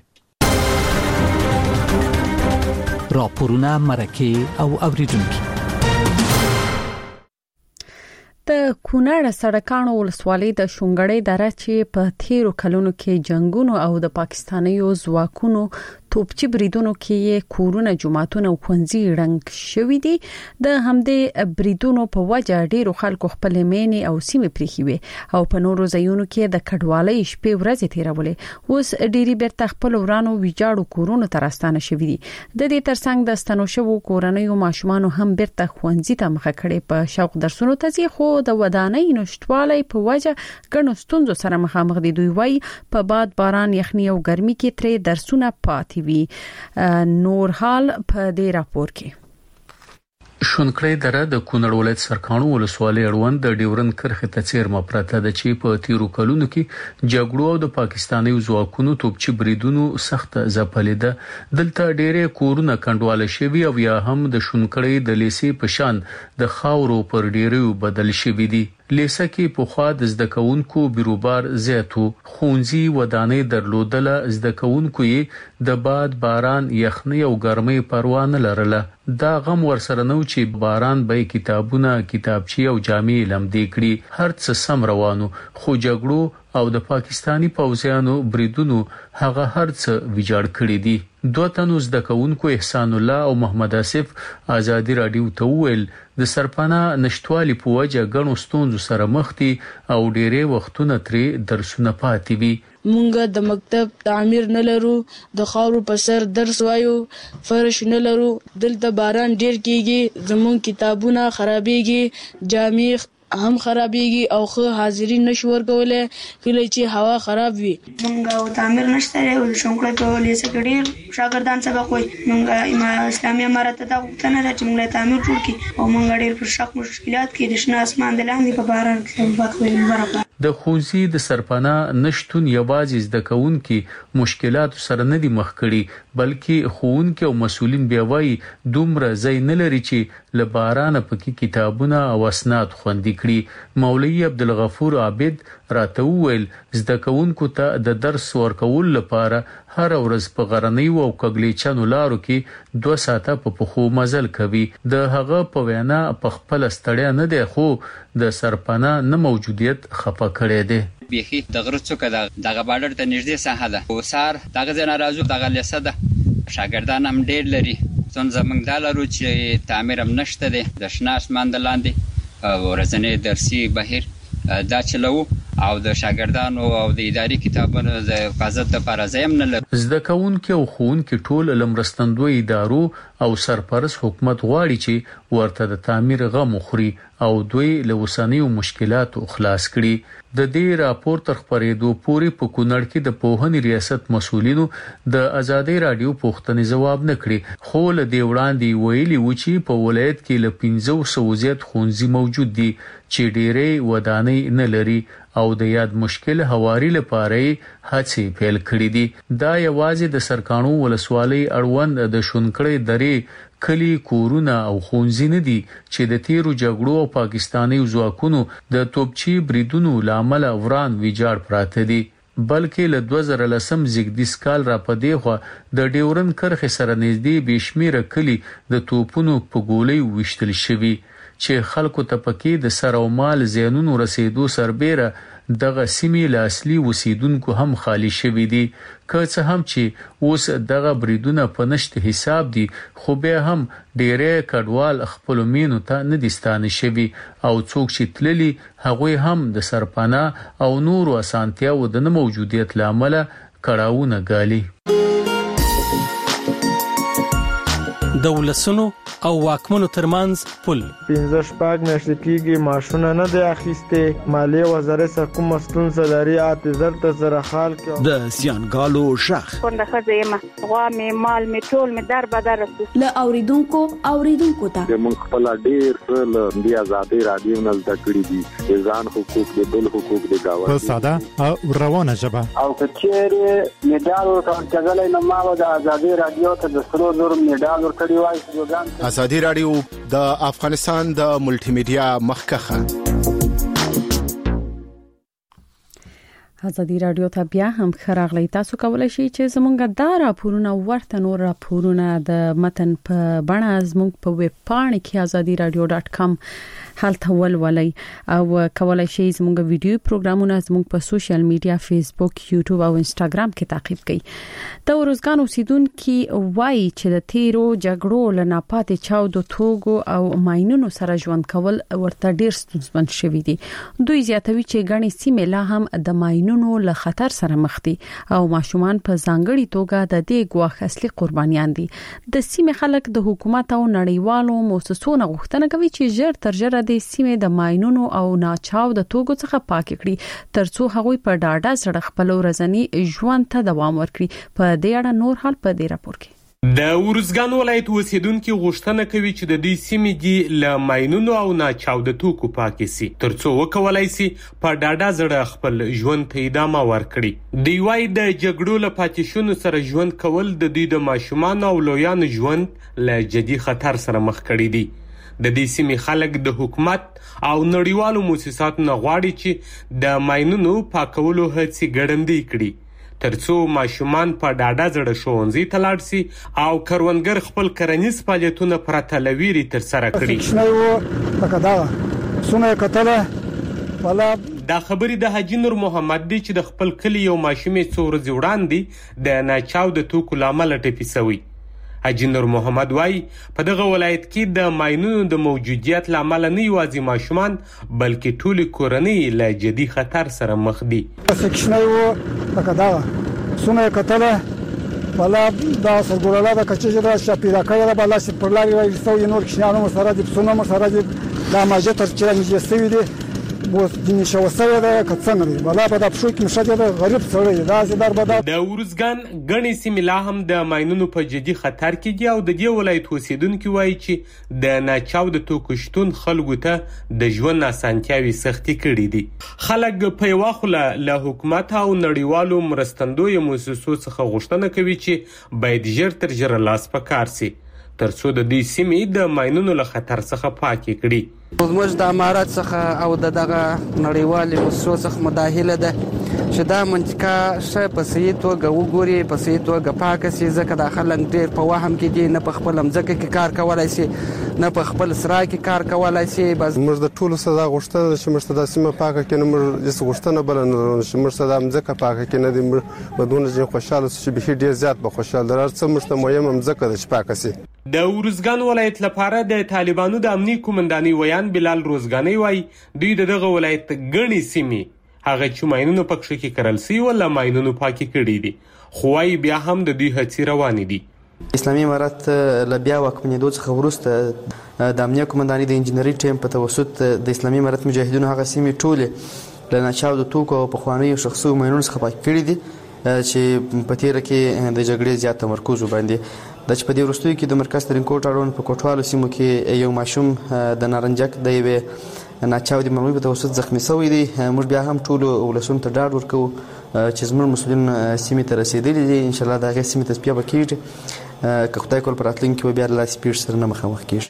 راپورونه مرکه او اوریدونکو د کونړ سړکانو ولسوالۍ د شونګړې دره چې په تیرو کلونو کې جنگونو او د پاکستانیو ځواکونو توپچی بریدونو کې کورونه جماعتونه او ښوونځي رنګ شوې دي. د همدې بریدونو په وجه ډیرو خلکو خپل مینې او سیمې پریخي وي او په نورو ځایونو کې د کډوالۍ شپې ورځې تیرولې. اوس ډیری بیرته خپل ورانو ویجاړو کورونو ته راستانه شوې دي. د دې ترڅنګ د ستنوشو کورنیو ماشومان هم بیرته ښوونځي ته مخه کړي په شوق درسونو ته ځي خو د ودانۍ نشټوالي په وجه ګڼو ستونزو سره مخامخ دي. دوی وايي په باد باران یخني او ګرمي کې ترې درسونه پاتې وي. نور حال په دې راپور کې شونکړې دره د کونړ ولایت سرکانو ولسوالۍ اړوند د ډیورن کرخه ته چیرمه پرته د چی په تیرو کلونو کې جګړو او د پاکستاني ځواکونو توپچی بریدونو سخت ځپلې ده. دلته ډېرې کورونه کندواله شوي او یا هم د شونکړې د لیسي پشان د خاورو پر ډېرو بدل شوي دي. لیسه کې په خوا د زدکونکو بیروبار زیاتو خونځي ودانې درلودله. زدکونکو یې د باد باران یخني او ګرمۍ پروا نه لرله. دا غم ورسره نو چې باران به کتابونه کتابچې او جامې لمدې کړي. هر څه سم روانو خو جګړو او د پاکستانی پوځیانو بریدونو هغه هر څه ویجاړ کړی دي. دوه تنو زدکونکو احسان الله او محمد آصف ازادي رادیو ته ویل د سرپانا نشټوالي په وجه غنو ستونزو سره مخ دي او ډېرې وختونه ترې درسونه پاتې وي. مونږه د مکتب تعمیر نه لرو، د خاورو په سر درس وایو، فرش نه لرو، دلته باران ډیر کیږي، زمون کتابونه خرابېږي، جامې هم خرابېږي او خو حاضرین نشو ورکولای کله چې هوا خراب وي. مونږه تعمیر نشته او شونکړې په لیسه کې ډیر شاګردان سبق وایي. مونږه اسلامي امارت ته غوښتنه ده چې مونږه تعمیر جوړ کړي او مونږ ډیر پر شک مشکلات کې د شنه اسمان د لاندې په باران کې وکړو برابر. د خونځي د سرپانا نشټون یوازې د کونکي مشکلات سره نه دي مخ کړي بلکې خونکي او مسولین بیا وایي دومره ځای نه لري چې له باران پکې کتابونه او اسناد خوندي کړي. مولوی عبدالغفور عابد راته وویل زده کوونکو ته د درس ورکول لپاره هر ورځ په غرنۍ او کګلیچانو لارو کې 2 ساعته په پخو مزل کوي. د هغه په وینا په خپل ستړیا نه دی خو د سرپانا نه موجودیت خفه کړی دی. بیخي د غره څوکه دغه بارډر ته نږدې ساحه ده او سار دغه ځای نه راځو دغه لیسه ده شاګردان هم ډېر لري. زموږ دا لرو چې تعمیر هم نشته دی د شنه اسمان د لاندې ورځنی درسي بهیر دا چلو او د شاګردانو او د اداري کتابونو د حفاظت لپاره ځای هم نه لري. زده کوونکي او ښوونکي ټول لمرستندوی ادارو او سرپرست حکومت غواړي چې ورته د تعمیر غم خوري او دوی له وسانیو مشکلاتو خلاص کړي. د دې راپور تر خبرېدو پورې په کونړ کې د پوهنې ریاست مسؤلینو د ازادي رادیو پوښتنې جواب نه کړي خو له دې وړاندې ویلي و چې په ولایت کې له 500 زیات ښوونځي موجود دي چې ډېرې ودانۍ نه لري او د یاد مشکل هواري لپاره هڅې پیل کړې دي. دا یوازې د سرکانو ولسوالۍ اړوند د شونکړې درې کلی کورونه او خونځي نه دي چې د تیرو جګړو او پاکستاني ځواکونو د توپچی بریدونو لامل وران ویجاړ پراته دي، بلکې له 2010 زیږدیز کال را پدې خو د ډیورن کرخه سره نږدې بشمیره کلی د توپونو په ګولۍ وشتل شوی چې خلکو ته پکې د سر او مال زینونو رسیدو سربېره دغه سیمې له اصلي اوسیدونکو هم خالی شوي دي. که څه هم چې اوس دغه بریدونه په نشته حساب دي، خو بیا هم ډېرې کډوال خپل مینو ته نه دي ستانه شوي او څوک چې تللي هغوی هم د سرپناه او نورو اسانتیاو د نه موجودیت لامل کړهونه ګالي. د ولسونو او واکمنو ترمنځ پل 15 میاشتې کېږي ماشونه نه دی اخیسته، مالیه وزارت څخه کوم ستونزه لري اعتذار ته سره حال کې د سیانګالو شخ څنګه خزه ما غوا می مال می ټول می در بدر له اوریدونکو ته موږ خپل ډیر له دی آزادي رادیو نه زده کړی دي ځان حقوق د بل حقوق د گاوه په ساده او روانه ژبه او کچېره میډال ورته ځګلې نه ما د آزادي رادیو ته د سرو زر میډال ورکړی وای. آزادي رادیو د افغانستان د ملټي میډیا مخکخه. آزادي رادیو ته بیا هم خراغلی. تاسو کولای شئ چې زمونږ دا راپورونه ورته نور راپورونه د متن په بڼه زمونږ په ویب پاڼه کې azadiradio.com هلته ولولئ او کولای شئ زموږ ویډیو پروګرامونه زموږ په سوشل میډیا فیسبوک، یوټیوب او انسټاګرام کې تعقیب کړئ. د ورزګان اوسیدونکو وایي چې د تیرو جګړو له ناپاتې چاودو توغو او ماينونو سره ژوند کول ورته ډیر ستونزمن شوي دي. دوی زیاتوي چې غني سیمه لا هم د ماينونو له خطر سره مخ دي او ماشومان په ځانګړي توګه د دې ګواښ اصلي قربانيان دي. د سیمه خلک د حکومت او نړیوالو مؤسسونو غوښتنه کوي چې ژر تر ژره د سیمه د ماينونو او ناچاو د توګو څخه پاک کړي ترڅو هغوی په ډاډه سره خپل ورځنی ژوند ته دوام ورکړي. په دې اړه نور حال په دې راپور کې. د ورزګان ولایت اوسیدونکو غوښتنه کوي چې د دې سیمې دی له ماينونو او ناچاو د توکو پاک شي ترڅو وکولای شي په ډاډه سره خپل ژوند ته ادامه ورکړي. دی وايي د جګړو له پاتېشونو سره ژوند کول د دوی د ماشومان او لویانو ژوند له جدي خطر سره مخ کړي دي. د دې سیمې خلک د حکومت او نړیوالو مؤسساتو نه غواړي چې د ماينونو پاکولو هڅې ګړندۍ کړي ترڅو ماشومان په ډاډه زړه ښوونځي ته لاړ شي او کروندګر خپل کرنیز فعالیتونه پرته له ویرې ترسره کړي. دا خبرې د حاجی نور محمد دی چې د خپل کلی یو ماشومې څو ورځې وړاندې د ناچاو د توکو لامل ټپي شوی. حاجی نور محمد وايي په دغه ولایت کې د ماينونو د موجودیت لامل نه یوازې ماشومان بلکې ټول کورنۍ له جدي خطر سره مخ دي. سونه کتله ولا دا سګوراله د کچې را شپیرا کړه بلا چې پر لاري وایي څو نور کښانو سره د سونه سره د ماجه تر چې نه جسوي دي بو دیني شو سره د کڅنري ولا په د پښو کې مشاده د غریب سره دا زدار بدا د ورزګان غني سیملا هم د ماينونو په جدي خطر کې دي او د دې ولایت اوسیدونکو وایي چې د ناچاو د توکو شتون خلکو ته د ژوند اسانتیاوي سختي کړې دي. خلک په واخله له حکومت او نړیوالو مرستندوی مؤسسو څخه غوښتنه کوي چې باید ژر تر ژره لاس په کار شي ترڅو د دې سیمې د ماينونو له خطر څخه پاک کړي. موږ د امارات څخه او دغه نړیوالې مؤسسو څخه مداخله ده چې دا منطقه شه په صحیح توګه وګوري، په صحیح توګه پاک شي، ځکه د خلک ډېر په وهم کې دي، نه په خپل ځمکه کې کار کولای شي، نه په خپل سرای کې کار کولای شي. بس موږ د ټولو سره غوښتنه چې موږ د سیمه پاکه کې موږ د غوښتنه بل نه چې موږ د ځمکه پاکه کې نه دي بدون چې خوشاله شي، به ډېر زیات به خوشاله درڅ موږ ته مهم ځمکه د پاکه شي. د ورزګان ولایت لپاره د طالبانو د امنیت کومنداني ویان بلال روزګانی وای دوی دغه ولایت غني سیمه هغه چې ماينونو پکښ کې کرل سي ولا ماينونو پاکي کړي دي، خو وايي بیا هم د دوی هڅې روان دي. اسلامي امارات لبیا واکمنېدو څخه وروسته د امنیت کومنداني د انجنیری ټیم په توسط د اسلامي امارات مجاهدینو هغه سیمه ټوله له ناچاو د توکو په خواني شخصي ماينونو څخه پاک کړي دي چې په تیر کې د جګړې زیات تمرکز وباندې د چې په دې وروستیو کې د مرکز ترینکوټ اړوند په کوټوالو سیمو کې یو ماشوم د نارنجک د یوې ناچاودي مرمۍ په توسط زخمی شوی دی. موږ بیا هم ټول ولسونو ته ډاډ ورکوو چې زموږ مسؤلین سیمې ته رسیدلي دي. ان شاء الله دا غي سیمې تصفیه وکړي که خدای کول پر راتلونکي بیا له سپیډ سره نه مخامخ کیږي.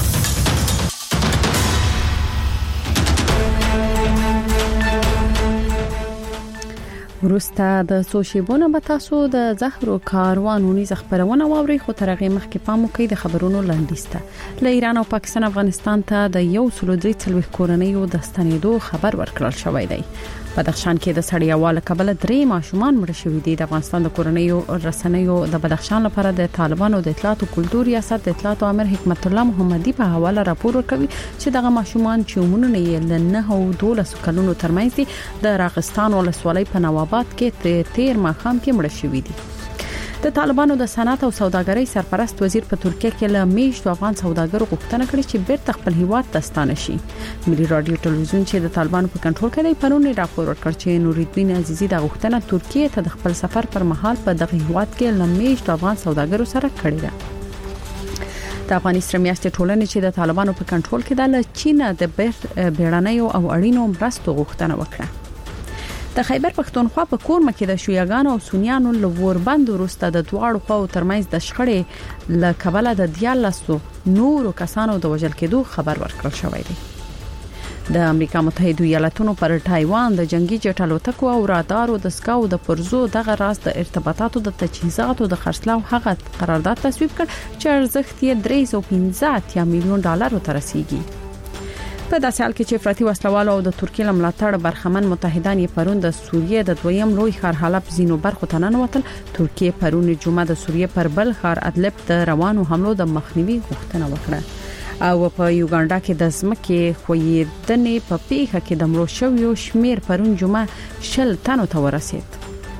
ورسته د څو شیبونه به تاسو د زهرو کاروانونی خبرونه واوري. خو تر هغه مخکې پام وکړئ د خبرونو لاندېسته. له ایران او پاکستان افغانستان ته د 1.3 کورنیو د ستنېدو خبر ورکړل شوی دی. بدخشان کې د سړیواله کبل 3 ماشومان مړ شوي دي. د افغانستان د کورنیو رسنیو د بدخشان لپاره د طالبانو د اطلاعات او کلتور ریاست د اطلاعات امر حکمت الله محمدي په حواله راپور ورکوي چې دغه ماشومان چې عمرونه یې له 9 او 12 کلونو ترمنځ دي د راغستان ولسوالۍ په نواباد کې تیر ماښام کې مړ شوي دي. د طالبانو د صنعت او سوداګرۍ سرپرست وزیر په ترکیه کې له میشتو افغان سوداګرو غوښتنه کړې چې بیرته خپل هیواد ته ستانه شي. ملي رادیو ټلویزیون چې د طالبانو په کنټرول کې دی پرون راپور ورکړ چې نوریدین عزیزی د غوښتنه ترکیه ته د خپل سفر پر مهال په دغه هیواد کې له میشتو افغان سوداګرو سره کړې ده. د افغانستان میاشتې ټولنې چې د طالبانو په کنټرول کې ده له چین د بیړنیو او اړینو مرستو غوښتنه وکړه. د خیبر پښتونخوا په کورمه کې د شیعاګانو او سنیانو لوربند وروسته د دواړو خواو ترمنځ د شخړې له کبله د 14 نورو کسانو د وژل کېدو خبر ورکړل شوی دی. د امریکا متحده ایالاتونو پر تایوان د جنگي جټ الوتکو او رادارو د سکاو د پرزو دغه راز د ارتباطاتو د تجهیزاتو د خرڅلاو هغه قرارداد تصویب کړ چې ارزښت یې $315 میلیون ته رسیدي. په داسې حال کې چې افراطي وسلوالو او د ترکیې ملاتړ برخمن متحدان یې پرون د سوریې د دویم لوی ښار حلب زینو برخو ته ننوتل. ترکیې پرون جمعه د سوریې پر بل ښار ادلب د روانو حملو د مخنیوي غوښتنه وکړه او په یوګانډا کې د ځمکې خویدنې په پیښه کې د مړو شویو شمیر پرون جمعه 10 تنو ته ورسید.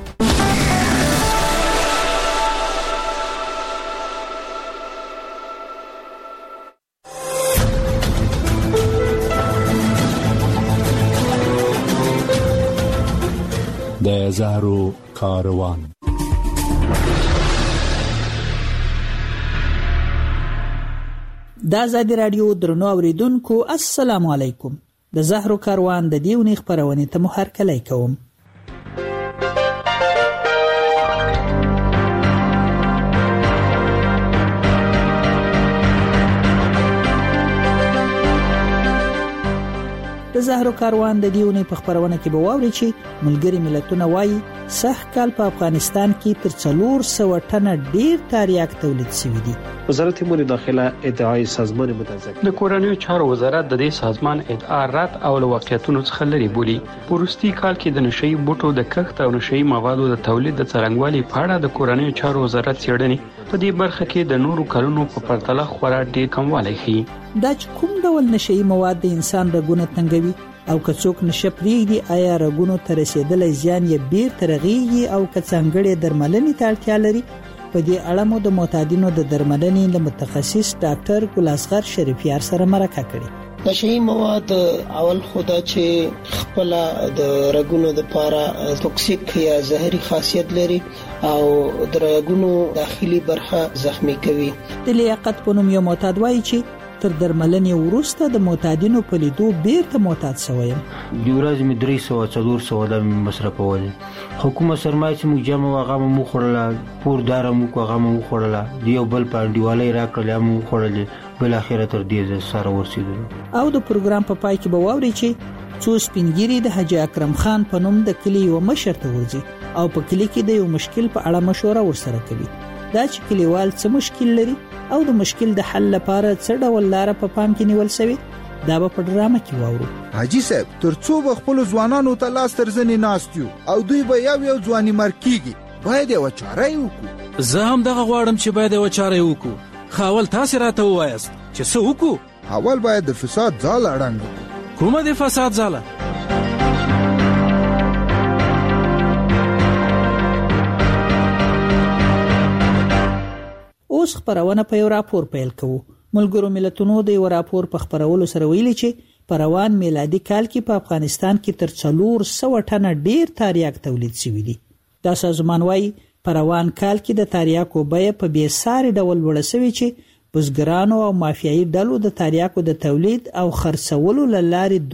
د زهرو کاروان. د آزادی رادیو درنو اوریدونکو السلام علیکم. د زهرو کاروان د دیونی خبرونه ته مو هرکلی کوم. د زهرو کاروان د دیونی په خبرونه کې به واوري چې ملګری ملتونه وایي سخ کال په افغانستان کې تر 400 ټنه ډیر تریاک تولید شوی دی. وزارت امور داخله ادعای سازمان متضرر د کورنیو چارو وزارت د دې سازمان ادعا رد او واقعیتونو څخه لري بولی. پروستي کال کې د نشئی بوټو د کښت او نشئی موادو د تولید د څرنګوالي په اړه د کورنیو چارو وزارت څېړنې په دې برخه کې د نورو کلونو په پرتله خورا ډیر کموالی ښيي. دا کوم ډول نشئی مواد د انسان رګونه تنګوي او که څوک نشه پریږدي آیا رګونو ته رسیدلای زیان یې بیر ترغیږي او که څنګه درملنې ته اړتیا لري. په دې اړه مو د معتادینو د درملنې له متخصص ډاکټر ګل اصغر شریفیار سره مرکه کړې. نشئی مواد اول خدا چې خپل د رګونو د لپاره توکسیک یا زهري خاصیت لري او د رګونو داخلي برخه زخمی کوي. د لیاقت په نوم یو معتاد وایي چې تر درملنې وروسته د معتادینو په لیدو بیرته معتاد شوم. د ورځې مې 300 د مصرفول. حکومت سرمایه چې موږ جمع واغه مو خورله پور دار مو کوغه مو خورله دیو بل پاندیوالي راکړل مو خورله بل اخره تر دې سره ورسېدل. او د پروګرام په پای کې به واوري چې څو سپینګيري د حاجی اکرم خان په نوم د کلی یو مشر ته ورځي او په کلی کې د یو مشکل په اړه مشوره ورسره کوي. دا چې کلیوال څه مشکل لري او د مشکل د حل لپاره څه ډول لار په پام کې نیول شوی دا به په ډرامه کې واورو. حاجی صاحب ترڅو خپل ځوانانو ته لاس ترځنی ناستیو او دوی به یو ځواني مرکیږي باید یو چاره وکړو. زه هم دغه غواړم چې باید یو چاره وکړو. خاول تاسو راته وایاست چې څه وکړو. اول باید د فساد ځاله اړنګ. کومه د فساد ځاله؟ اوس خبرونه په یو راپور پیل کوو. ملګرو ملتونو د یو راپور په خبرولو سره ویلي چې په روان میلادي کال کې په افغانستان کې تر 400 ټنه ډیر تریاک تولید شوی دی. دا سازمان وايي په روان کال کې د تریاکو بیه په بې ساري ډول لوړه شوې چې بزګرانو او مافیایي ډلو د تریاکو د تولید او خرڅولو لارې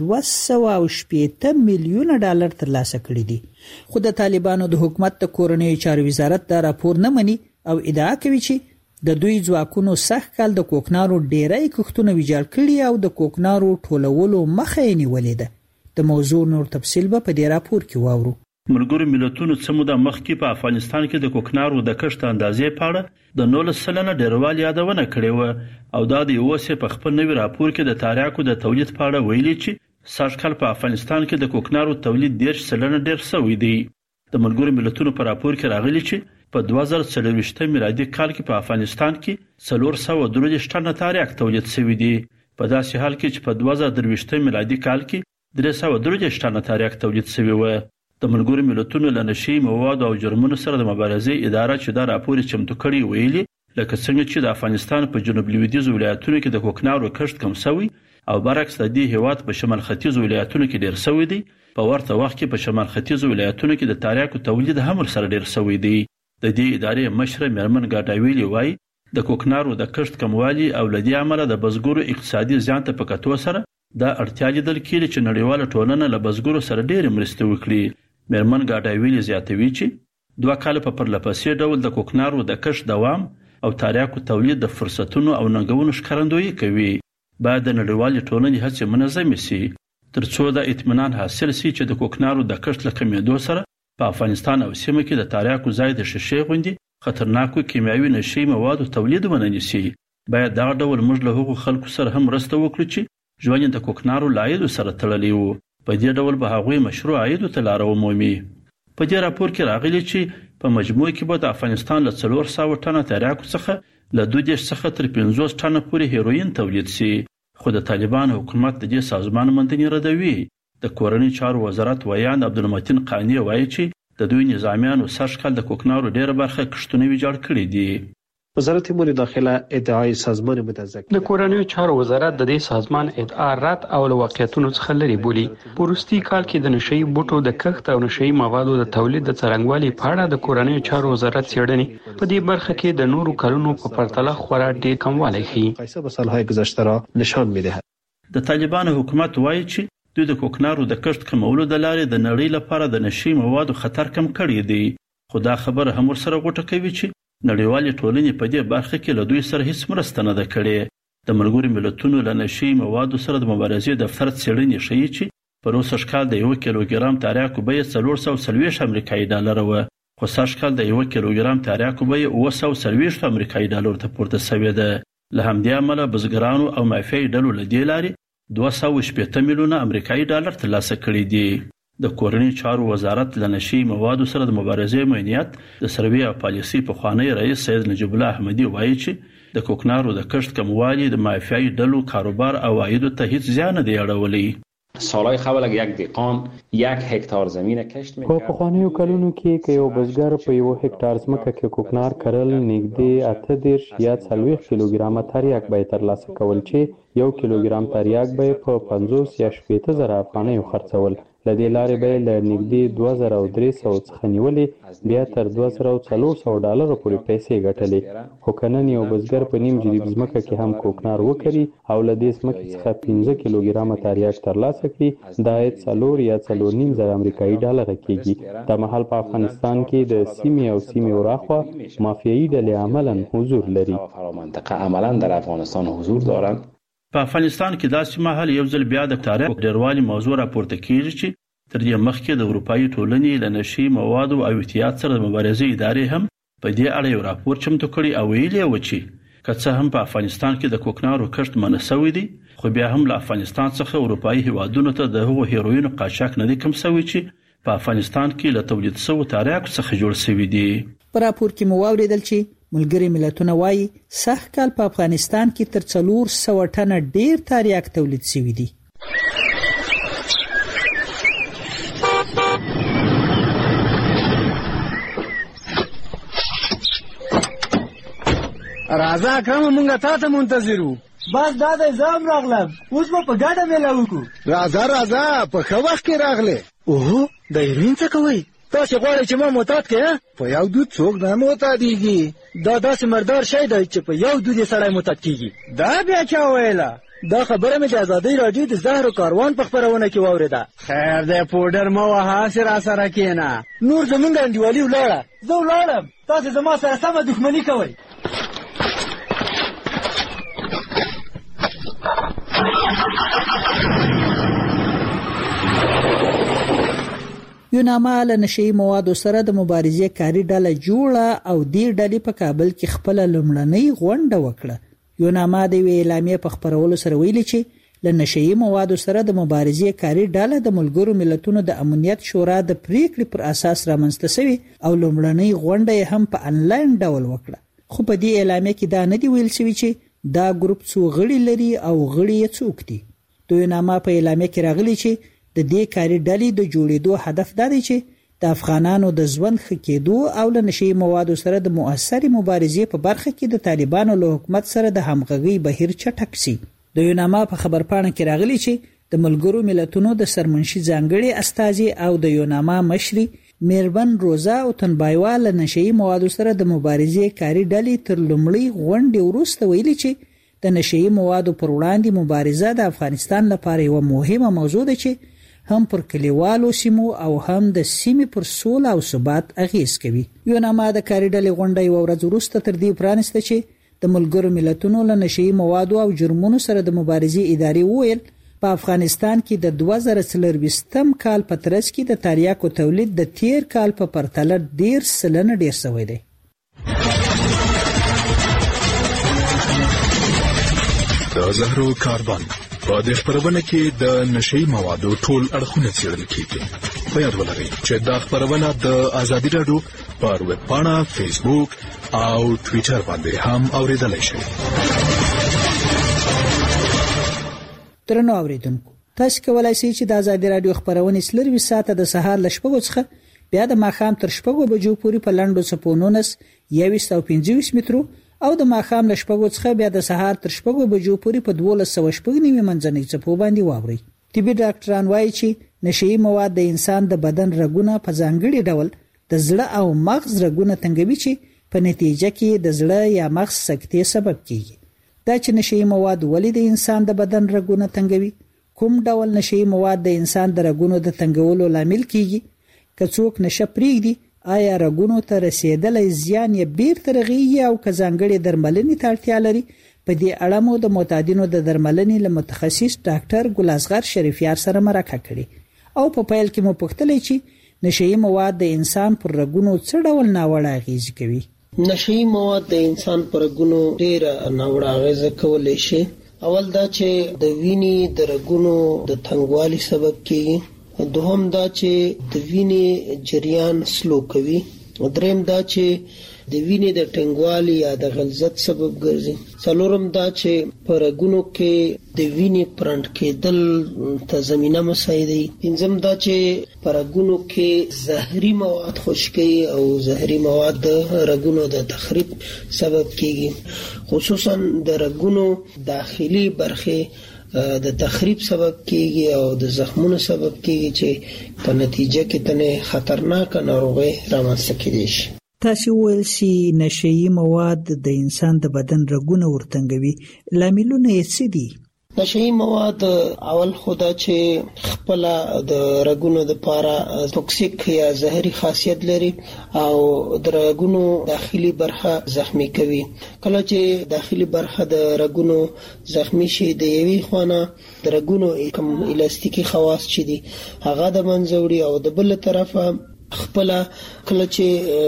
280 میلیونه ډالر ترلاسه کړي دي. خو د طالبانو د حکومت د کورنیو چارو وزارت دا راپور نه مني او ادعا کوي چې د دوی ځواکونو سخت کال د کوکنارو ډیری کښتونه ویجاړ کړي او د کوکنارو ټولولو مخه یې نیولې ده. د موضوع نور تفصیل به په دې راپور کې واورو. ملګرو ملتونو څه موده مخکې په افغانستان کې د کوکنارو د کښت اندازې په اړه د 19% ډیروالي یادونه کړې و او دا د اوسه په خپل نوي راپور کې د تریاکو د تولید په اړه ویلي چې سږ کال په افغانستان کې د کوکنارو تولید 10% ډیر شوی دی. د ملګرو ملتونو په راپور کې راغلي چې په 2023 میلادي کال کې په افغانستان کې 413 ټنه تریاک تولید شوی دی، په داسې حال کې چې په 2023 میلادي کال کې 313 ټنه تریاک تولید شوی و. د ملګرو ملتونو له نشي مواد او جرمونو سره د مبارزې اداره چې دا راپور چمتو کړی ویلي لکه څنګه چې د افغانستان په جنوب لویدیځ ولایتونو کې د کوکنارو کښت کم شوی او برعکس د دې هیواد په شمال ختیځ ولایتونو کې ډیر شوی دی، په ورته وخت کې په شمال ختیځ ولایتونو کې د تریاکو تولید هم سره ډیر شوی دی. د دې ادارې مشر میرمن ګاډاویلی وایي د کوکنارو د کښت کموالی او لدی عمله د بزګرو اقتصادي زیان ته په کتو سره دا اړتیا لیدل کېږي چې نړیواله ټولنه له بزګرو سره ډیر مرسته وکړي. میرمن ګاډاویلی زیاتوي چې 2 کال په پرلپسې ډول د کوکنارو د کښت دوام او تریاکو تولید د فرصتونو او ننګونو ښکارندویي کوي. باید د نړیوالې ټولنې هڅې منظمې شي ترڅو د اطمینان حاصل شي چې د کوکنارو د کښت له کمېدو سره په افغانستان او سیمه کې د تریاکو ځای د شیشې غوندې خطرناکو کیمیاوي نشي موادو تولید ونه نیسي. باید دا ډول موږ له هغو خلکو سره هم مرسته وکړو چې ژوند د کوکنارو له عایدو سره تړلی وو. په دې ډول به هغوی مشروع عایدو ته لاره ومومي. په دې راپور کې راغلي چې په مجموع کې به د افغانستان له 400 ټنه تریاکو څخه له 2 څخه تر 50 ټنه پورې هیروین تولید شي. خو د طالبان حکومت د دې سازمان مندنې ردوي. د کورنی چارو وزارت ویان عبدالمتین قانی وایي چې د دوی نظامیانو سږ کال د کوکنارو ډیره برخه کښتونه ویجاړ کړي دي. وزارت امور داخله ادعای سازمان متذکر د کورنیو چارو وزارت د دې سازمان ادعا رد او له واقعیتونو څخه لري بولی. په وروستي کال کې د نشئی بوټو د کښت او نشئی موادو د تولید د څرنګوالي په اړه د کورنیو چارو وزارت څېړنې په دې برخه کې د نورو کلونو په پرتله خورا ډېر کموالی ښيي. مقایسه با سالهای گذشته را نشان می‌دهد. د طالبان حکومت وایي چې دوی د کوکنارو د کښت کمولو د لارې د نړۍ لپاره د نشئی موادو خطر کم کړی دی. خو دا خبره هم ورسره غوټه کوي چې نړیوالې ټولنې په دې برخه کې له دوی سره هیڅ مرسته نه ده کړې. د ملګرو ملتونو له نشئی موادو سره د مبارزې دفتر څېړنې ښیي چې په روسش کال د 1 کیلوګرام تریاکو بیه 440 امریکایي ډالر و، خو سږ کال د 1 کیلوګرام تریاکو بیه 840 امریکایي ډالر ته پورته شوې ده. له همدې امله بزګرانو او مافیایي ډلو له دې لارې 280 میلیونه امریکایي ډالر ترلاسه کړي دي. د کورنی چارو وزارت له نشئی موادو سره د مبارزې مؤنیت د سروي او پالیسي په خوانی رئیس سید نجیب الله احمدی وایي چې د کوکنارو د کښت کموالی د مافیایي ډلو کاروبار او عایدو ته هیڅ زیان نه دی اړولی. سالهای قبل اگه یک دیقان 1 هکتار زمین کشت میکرد په پخوانیو کلونو کې که یو بزګر په 1 هکتار ځمکه کې کوکنار کرل نږدې 38 یا 40 کیلوګرام تریاک به ترلاسه کول چې 1 کیلوګرام تریاک به په 50 یا 60 زره افغانیو خرڅول. لدې لارې به له نږدې 2300 څخه نیولې بیا تر 2400 ډالر پورې پیسې ګټلې. خو کنن یو بزګر په نیم جریب ځمکه کې هم کوکنار وکړي او له دې ځمکې څخه 15 کیلوګرام تریاک ترلاسه کړي دا 4 یا 4.5 زره امریکایي ډالر کېږي. د مهال په افغانستان کې د سیمې او سیمې وراخوا مافیایي ډلې عملاً حضور لري. منطقه عملاً در افغانستان حضور دارند. په افغانستان کې داسې مهال یو ځل بیا د تاریخ ډیروالي موضوع راپورته کیږي چې تر دې مخکې د اروپایي ټولنې له نشي موادو او احتیاط سره د مبارزې ادارې هم په دې اړه یو راپور چمتو کړی او ویلي و چې که څه هم په افغانستان کې د کوکنارو کښت منع شوی دی خو بیا هم له افغانستان څخه اروپایي هیوادونو ته د هغو هیروینو قاچاق نه دی کم شوی چې په افغانستان کې له تولید شوو تریاکو څخه جوړ شوي دي. په راپور کې مو واوریدل چې ملګري ملتونه وایي سږ کال په افغانستان کې تر 400 ټنه ډیر تریاک تولید شوی دی. راځه اکرم مونږه تا ته منتظر وو. بس دا د ځام راغلم اوس به په ګډه میله وکړو. راځه په ښه وخت کې راغلې. اوه د هیروین څه کوئ؟ تاسو غواړئ چې ما معتاد کړئ؟ په یو دود څوک نه معتادیږي. دا داسې مردار شی دی چې په یو دود یې سړی معتاد کیږي. دا بیا چا ویله؟ دا خبره مې د ازادۍ راډیو د زهرو کاروان په خپرونه کې واورېده. خیر دی پوډر مه وهه، هسې راسره کښېنه. نور زمونږ انډیوالي ولاړه، زه ولاړم، تاسې زما سره سمه دښمني کوئ. یوناما له نشئی موادو سره د مبارزې کاری ډله جوړه او دې ډلې په کابل کې خپل لومړنۍ غونډه وکړه. یوناما د اعلامیې په خبرولو سره ویلي چې له نشئی موادو سره د مبارزې کاری ډله د ملګرو ملتونو د امنیت شورا د پریکړې پر اساس رامنځته شوې او لومړنۍ غونډه هم په انلاین ډول وکړه. خو په دې اعلامیې کې دا نه دی ویل شوی چې دا ګروپ څو غړي لري او غړي یې څوک دي. د یوناما په اعلامیې کې راغلي چې د دې کاری ډلې د جوړېدو هدف دا دی چې د افغانانو د ژوند ښه کېدو او له نشئی موادو سره د مؤثرې مبارزې په برخه کې د طالبانو له حکومت سره د همغږۍ بهیر چټک شي. د یوناما په خبرپاڼه کې راغلي چې د ملګرو ملتونو د سرمنشي ځانګړي استازي او د یوناما مشري میربن روزا او تنبایوال له نشئی موادو سره د مبارزې کاری ډلې تر لومړۍ غونډې وروسته ویلي چې د نشئی موادو پر وړاندې مبارزه د افغانستان لپاره یو مهمه موضوع ده چې هم پر کلیوالو سیمو او هم د سیمې پر سوله او ثبات اغیز کوي. یوناما د کاری ډلې غونډه یو ورځ وروسته تر دې پرانسته چې د ملګرو ملتونو له نشئی موادو او جرمونو سره د مبارزې ادارې وویل په افغانستان کې د 2024 کال په ترڅ کې د تریاکو تولید د تیر کال په پرتله 10% ډیر شوی دی. د زهرو کاربن په دې خبرونه کې د نشئی موادو ټول اړخونه څېړل کیږي. په یاد ولرئ چې دا خبرونه د ازادي راډیو پر ویب پاڼه، فیسبوک او ټوئیټر باندې هم اوریدلای شئ. درنو اوریدونکو، تاسو کولای شئ چې د ازادي راډیو خبرونه سلروي ساعته د سهار ل 8 څخه بیا د ماښام تر 8 بجو پورې په لنډو سپونونو 2125 مترو او د ماښام ل 8 څخه بیا د سهار تر 8 بجو پورې په 1290 منځنۍ چپو باندې واوري. طبي ډاکټران وایي چې نشئی مواد د انسان د بدن رګونه په ځانګړي ډول د زړه او مغز رګونه تنګوي چې په نتیجه کې د زړه یا مغز سکتې سبب کیږي. دا چې نشئی مواد ولې د انسان د بدن رګونه تنګوي، کوم ډول نشئی مواد د انسان د رګونو د تنګولو لامل کیږي، که څوک نشه پرېږدي آیا رګونو ته رسیدلای زیان یې بیرته رغیږي او که ځانګړې درملنې ته اړتیا لري، په دې اړه مو د معتادینو د درملنې له متخصص ډاکټر ګل اصغر شریفیار سره مرکه کړې او په پیل کې مو پوښتلې چې نشئی مواد د انسان پر رګونو څه ډول ناوړه اغیز کوي. نشئی مواد د انسان پر رګونو ډېر ناوړه اغیز کولای شي. اول دا چې د وینې د رګونو د تنګوالي سبب کیږي، دوهم دا چې د وینې جریان سلو کوي، دریم دا چې د وینې د ټنګوالي یا د غلظت سبب ګرځي، څلورم دا چې په رګونو کې د وینې پرنټ کېدل ته زمينه مساعدوي، پنځم دا چې په رګونو کې زهري مواد خشکي او زهري مواد د رګونو د تخریب سبب کیږي، خصوصا د رګونو داخلي برخه د تخریب سبب کیږي او د زخمونو سبب کیږي چې په نتیجه کې تنه خطرناک ناروغي رامنځته کیږي. تاسو ویل چې نشئی مواد د انسان د بدن رګونه ورتنګوي، لاملونه یې څه دي؟ نشئی مواد اول خدا چې خپل د رګونو د پاره توکسیک یا زهري خاصیت لري او د رګونو داخلي برخه زخمی کوي. کله چې داخلي برخه د رګونو زخمی شي د یوې خونه د رګونو کوم الاستیکي خواص چي دي هغه د منځوړي او د بل طرفه خپل کله چې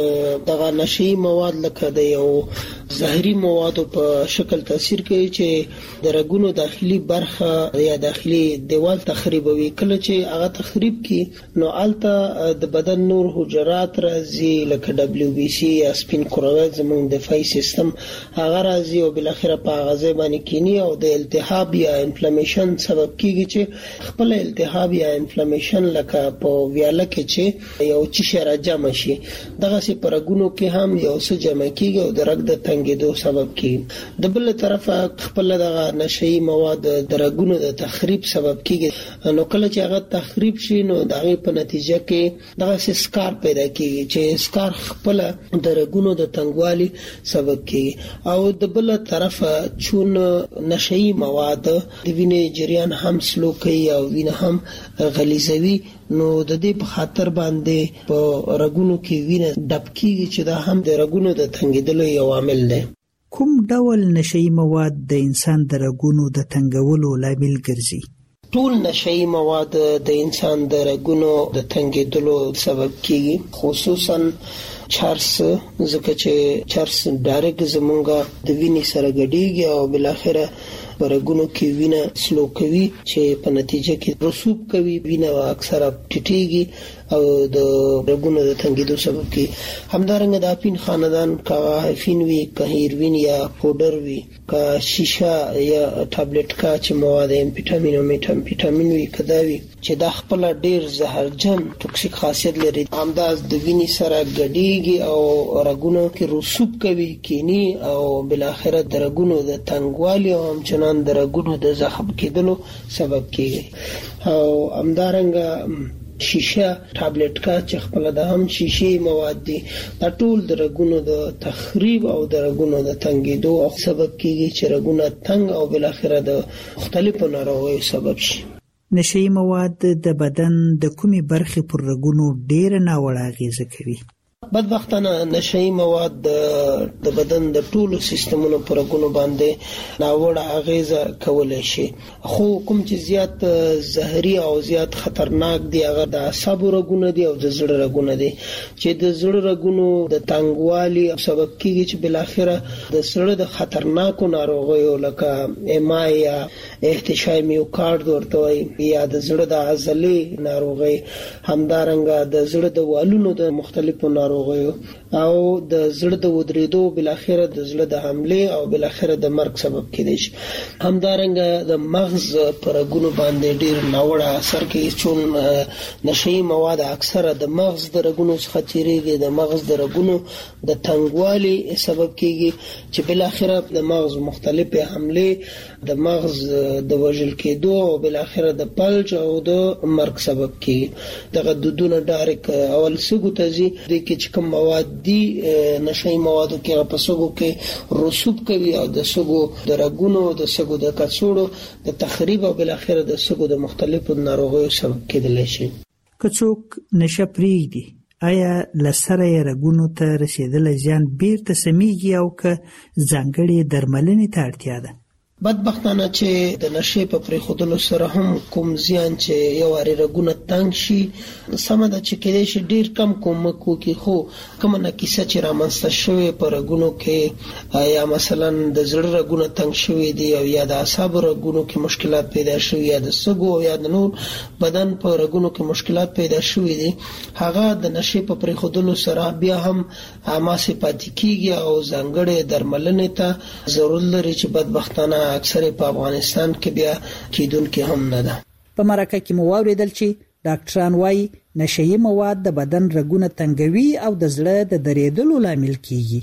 دغه نشئی مواد لکه د یو زهري موادو په شکل تاثیر کوي چې د رګونو داخلي برخه یا داخلي دیوال تخریبوي. کله چې هغه تخریب کی نو الته د بدن نور حجرات راځي لکه WBC یا سپین کرویات زموږ دفاعي سیستم هغه راځي او بل اخر په غذا باندې کینی او د التهاب یا انفلامیشن سبب کیږي چې خپل التهاب یا انفلامیشن لکه په ویاله کې چې یو چې راځم شي دغه سي پرګونو کې هم یو څه جمع کیږي او د رګ د تنګېدو سبب کیږي. د بل طرفه خپل د نشئی مواد د رګونو د تخریب سبب کیږي. نو کله چې هغه تخریب شي نو د هغه په نتیجه کې دغه سکار پیدا کیږي چې سکار خپل د رګونو د تنګوالي سبب کیږي. او د بل طرفه چون نشئی مواد د وینې جریان هم سلو کوي او وینه هم غلیظوي، نو د دې په خاطر باندې په رګونو کې وینه ډب کیږي چې دا هم د رګونو د تنګېدلو یو عامل دی. کوم ډول نشئی مواد د انسان د رګونو د تنګولو لامل ګرځي؟ ټول نشئی مواد د انسان د رګونو د تنګېدلو سبب کیږي، خصوصا چرس، ځکه چې چرس ډایرکټ زمونږه د وینې سره ګډیږي او بل اخره رګونو کې وینه سلو کوي چې په نتیجه کې رسوب کوي، وینه اکثره ټیټیږي او د رګونو د تنګېدو سبب کوي. همدارنګه د اپین خاندان کا افین وی، که هیروین یا پودر وی، که شیشه یا ټابلیټ کا چې مواد امفیټامین او میتامفیټامین وی کدا وی چې د خپل ډیر زهرجن ټوکسیک خاصیت لري، همداز د وینې سره ګډیږي او رګونو کې رسوب کوي کینی او بل اخره د رګونو د تنګوالي او همچنان د رګونو د زخم کېدلو سبب کیږي. او همدارنګه شیشه ټابلیټ کا چې خپل د هم شیشې مواد دي، دا ټول د رګونو د تخریب او د رګونو د تنګېدو سبب کیږي چې رګونه تنګ او بل اخره د مختلفو ناروغیو سبب شي. نشئی مواد د بدن د کومي برخې پر رګونو ډیر ناوړه اغیزه کوي؟ بدبختانه نشئی مواد د بدن د ټولو سیستمونو پر رګونو باندې ناوړه اغیزه کولای شي، خو کوم چې زیات زهري او زیات خطرناک دي هغه د اعصابو رګونه دي او د زړه رګونه دي، چې د زړه رګونو د تنګوالي سبب کیږي چې بل اخره د زړه د خطرناکو ناروغیو لکه ایم یا احتشای میوکارد ورته وایي یا د زړه د عضلې ناروغي، همدارنګه د زړه د والونو د مختلفو ناروغیو او د زړه د ودریدو بل اخره د زړه د حمله او بل اخره د مرګ سبب کېدای شي. همدارنګه د مغز پر رګونو باندې ډیر ناوړه اثر کوي، چون نشئی مواد اکثره د مغز د رګونو څخه تیریږي، د مغز د رګونو د تنګوالي سبب کیږي چې بل اخره د مغز مختلفه حمله د مغز د وژل کېدو او بل اخره د فلج او د مرګ سبب کیږي. دغه دودونه ډایرک اول سګو تزي د کې چې کوم مواد دي نشئی موادو کې په سګو کې رسوب کوي او د سګو د رګونو د سګو د کڅوړو د تخریب او بل اخره د سګو د مختلفو ناروغیو سبب کېدلی شي. کڅوک نشه پریږدي، آیا لسره رګونو ته رسیدل زیان بیرته سميږي او که ځانګړي درملنې ته اړتیا ده؟ بدبختانه چې د نشې په پریښودلو سره هم کوم زیان چې یو اړ رګونه تنګ شي سمه ده چې کېدای شي ډیر کم کومک وکړي، خو کومه نکیسه چې رامنځته شوې په رګونو کې یا مثلا د زړه رګونه تنګ شوي دي او یا د اعصابو رګونو کې مشکلات پیدا شوي یا د سږو یا د نور بدن په رګونو کې مشکلات پیدا شوي دي، هغه د نشې په پریښودلو سره بیا هم ماسه پاتې کیږي او ځانګړي درملنې ته ضرورت لري چې بدبختانه اکثره په افغانستان کې بیا کېدونکې هم نه ده. په مرکه کې مو واوریدل چې ډاکټران وايي نشئی مواد د بدن رګونه تنګوي او د زړه د درېدلو لامل کیږي.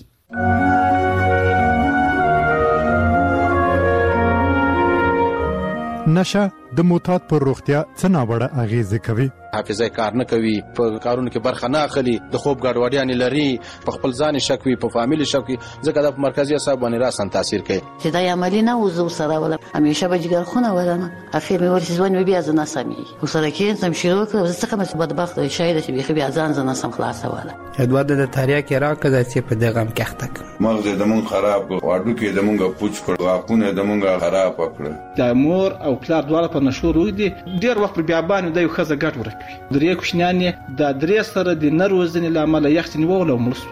نشه د معتاد پر روغتیا څه ناوړه اغیزه کوي؟ حافظه کار نه کوي، په کارونو کې برخه نه اخلي، د خوب ګډوډیان لري، په خپل ځان شک وي، په فامیل شک وي، ځکه د مرکزي اعصاب باندې راسن تاثیر کوي. چې دا عملی نه وزو سره ولا همیشه بجګر خونه ولنه اخر مې ورته ځوان بیا ځنه سمي وسره کې سم شروع کړ، زه څنګه مې بدبخت شاید چې بیا ځان ځنه سم خلاص ولا ادوار د تاریخ کې راکړه چې په دغه کښتک مغز د مون خراب کړ، واډو کې د مونږه پوچ کړ، واپونه د مونږه خراب کړ. د مور او پلار دواړه په نشو روي دي، ډیر وخت بیا باندې د یو خزه ګټ ورکوي. درې کوشنیان د درې سره د نروزنې لامل یخت نیول او مړ.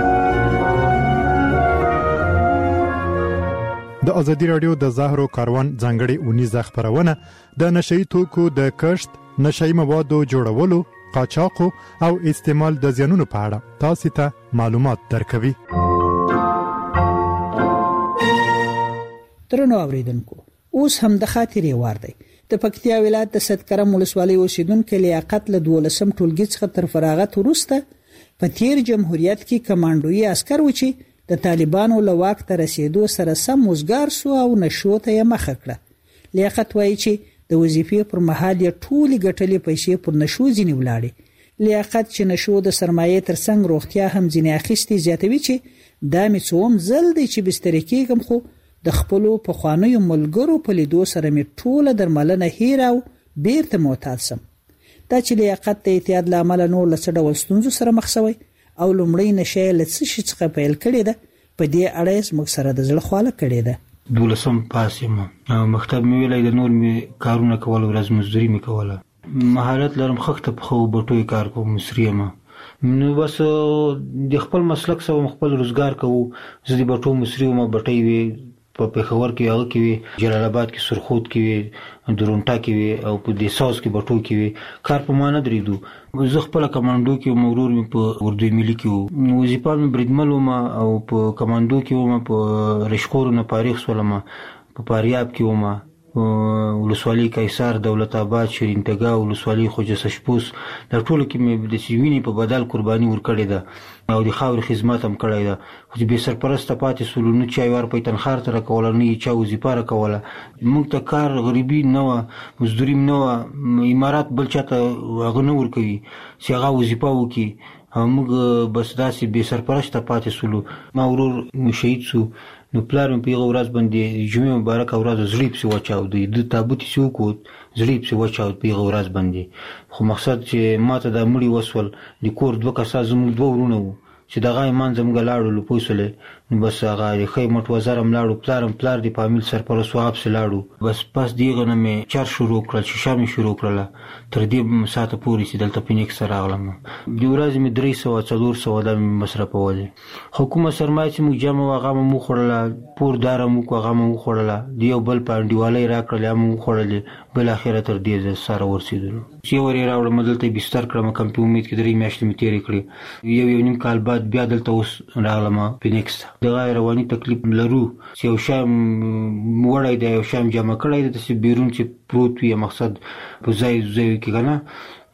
د ازادي رادیو د زهرو کاروان ځانګړي اونیزه خبرونه د نشئی توکو د کشت، نشئی موادو جوړولو، قاچاقو او استعمال د زیانونو په اړه تاسو ته معلومات درکوي. درنو اوریدونکو، اوس هم د خاطرې وار دی. د پکتیا ولایت د سدکرم ولسوالۍ اوسیدونکو لیاقت له 12 ټولګي څخه تر فراغت وروسته په تیر جمهوریت کې کمانډوي عسكر و چې د طالبانو له واک ته رسیدو سره سم وزګار سو او نشو ته یې مخه کړه. لیاقت وایي چې د وظیفې پر مهال یې ټولې ګټلې پیسې پر نشو ځینې ولاړې. لیاقت چې نشو د سرمایې ترڅنګ روغتیا هم ځینې اخیستې زیاتوي چې دا مې څوم ځل دی چې بسترې کېږم، خو د خپلو پخوانیو ملګرو په لیدو سره مې ټوله درملنه هیر او بیرته معتاد سم. دا چې لیاقت د اعتیاد له امله نور له څه ډول ستونزو سره مخ شوی او لومړی نشه یې له څه شي څخه پیل کړې ده، په دې اړه یې زموږ سره د زړه خواله کړې ده. 12 پاس یم، مکتب مې ویلی د نور مې کارونه کول، ورځ مزدوري مې کوله، مهارت لرم، خښته پښه و بټوی کار کوم، مصري یم. نو بس د خپل مسلک سره خپل روزګار کوو. زه د بټو مصري وم، بټۍ وې په پېښور کې، هغه کې وي، جلال آباد کې، سرخود کې وي، درونټا کې وي، او په دې ساوث کې بټو کې وي. کار په ما نه درېدو. زه خپله کمانډو کې وم، ورور مې په اردوی ملي کې و، وظیفه مې بریدمل وم او په کمانډو کې وم، په رشخورو نه فارغ شولم، په فاریاب کې وم، ولسوالۍ قیصار، دولت آباد، شیرین تګا ولسوالۍ، خوجه سشپوس، دا ټولو کې مې د وینې په بدل قرباني ورکړې ده او د خاورې خدمت هم کړی ده. خو چې بې سرپرسته پاتې سولو، نه چا یې ورپی تنخواه ته راکوله، نه یې چا وظیفه راکوله. موږ ته کار غریبي نه وه، مزدوري نه وه، امارات بل چا ته هغه نه ورکوي چې هغه وظیفه وکړي، او موږ بس داسې بې سرپرسته پاتې سولو. ما ورور شهید سو، نو پلار مې په هغه ورځ باندې جمعې مبارکه ورځ زړه پسې وچاود، د تابوت یې وکوت، زړه پسې وچاود په هغه ورځ باندې. خو مقصد چې ما ته دا مړي وسول، د کور 2 کسان زموږ 2 ورونه وو چې دغه ایمان زموږ لاړو پوه شولې. نو بس هغه د ښی مټ وزر هم لاړو، پلار د فامیل سرپرست و، هغه پسې لاړو. بس پس د هغه نه مې چار شروع کړل، شیشه مې شروع کړله، تر دې ساعته پورې چې دلته فینکس ته راغلم. د ورځې مې 300-400 دا مې مصرفولې. خو کومه سرمایه چې موږ جمع وه هغه مې وخوړله، پور داره مو هغه مې وخوړله، د یو بل په انډیوالۍ راکړلې هغه مې وخوړلې. بالاخره تر دې ځایه سره ورسېدلو چې ور یې راوړم، دلته یې بستر کړم، کمپي امید کې 3 میاشتې مې تېرې کړې. یو نیم کال بعد بیا دلته اوس راغلم فینکس ته. دغه رواني تکلیف لرو چې یو شی وړی دی، یو شی جمع کړی دی، داسې بیرون چې پروت وي، مقصد په ځای کې که نه.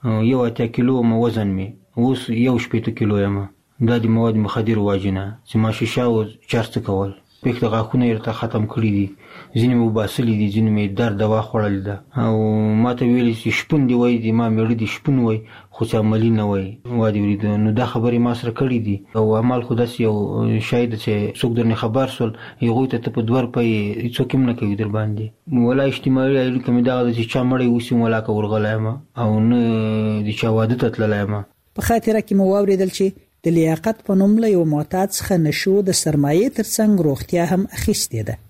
1 کیلو مې وزن مې، اوس 1 کیلو یم. دا د مواد مخدرو واجې نه چې ما شیشه او چرس کول. پېښ د غاښونه یې راته ختم کړي دي، ځینې مې وباسلي دي، ځینې مې درد دوا خوړلې ده، او ما ته ویلي چې شپون دی وایي، ما مېړه دی شپون وایي، خو چې عملي نه وایي. وا دې ورېده. نو دا خبرې ما سره کړي دي، او عمل خو داسې یو شی ده چې څوک درنه خبر سول، هغوی ته په 2 روپۍ څوک هم نه کوي در باندې. ولا اجتماعي اړیکه مې دغه ده چې چا مړی اوسي ولا که ورغلی یم، او نه د چا واده ته تللی یم. په خاطره کې مو واورېدل چې د لیاقت په نوم له یو معتاد څخه نشو د سرمایې ترڅنګ روغتیا هم اخیستې ده.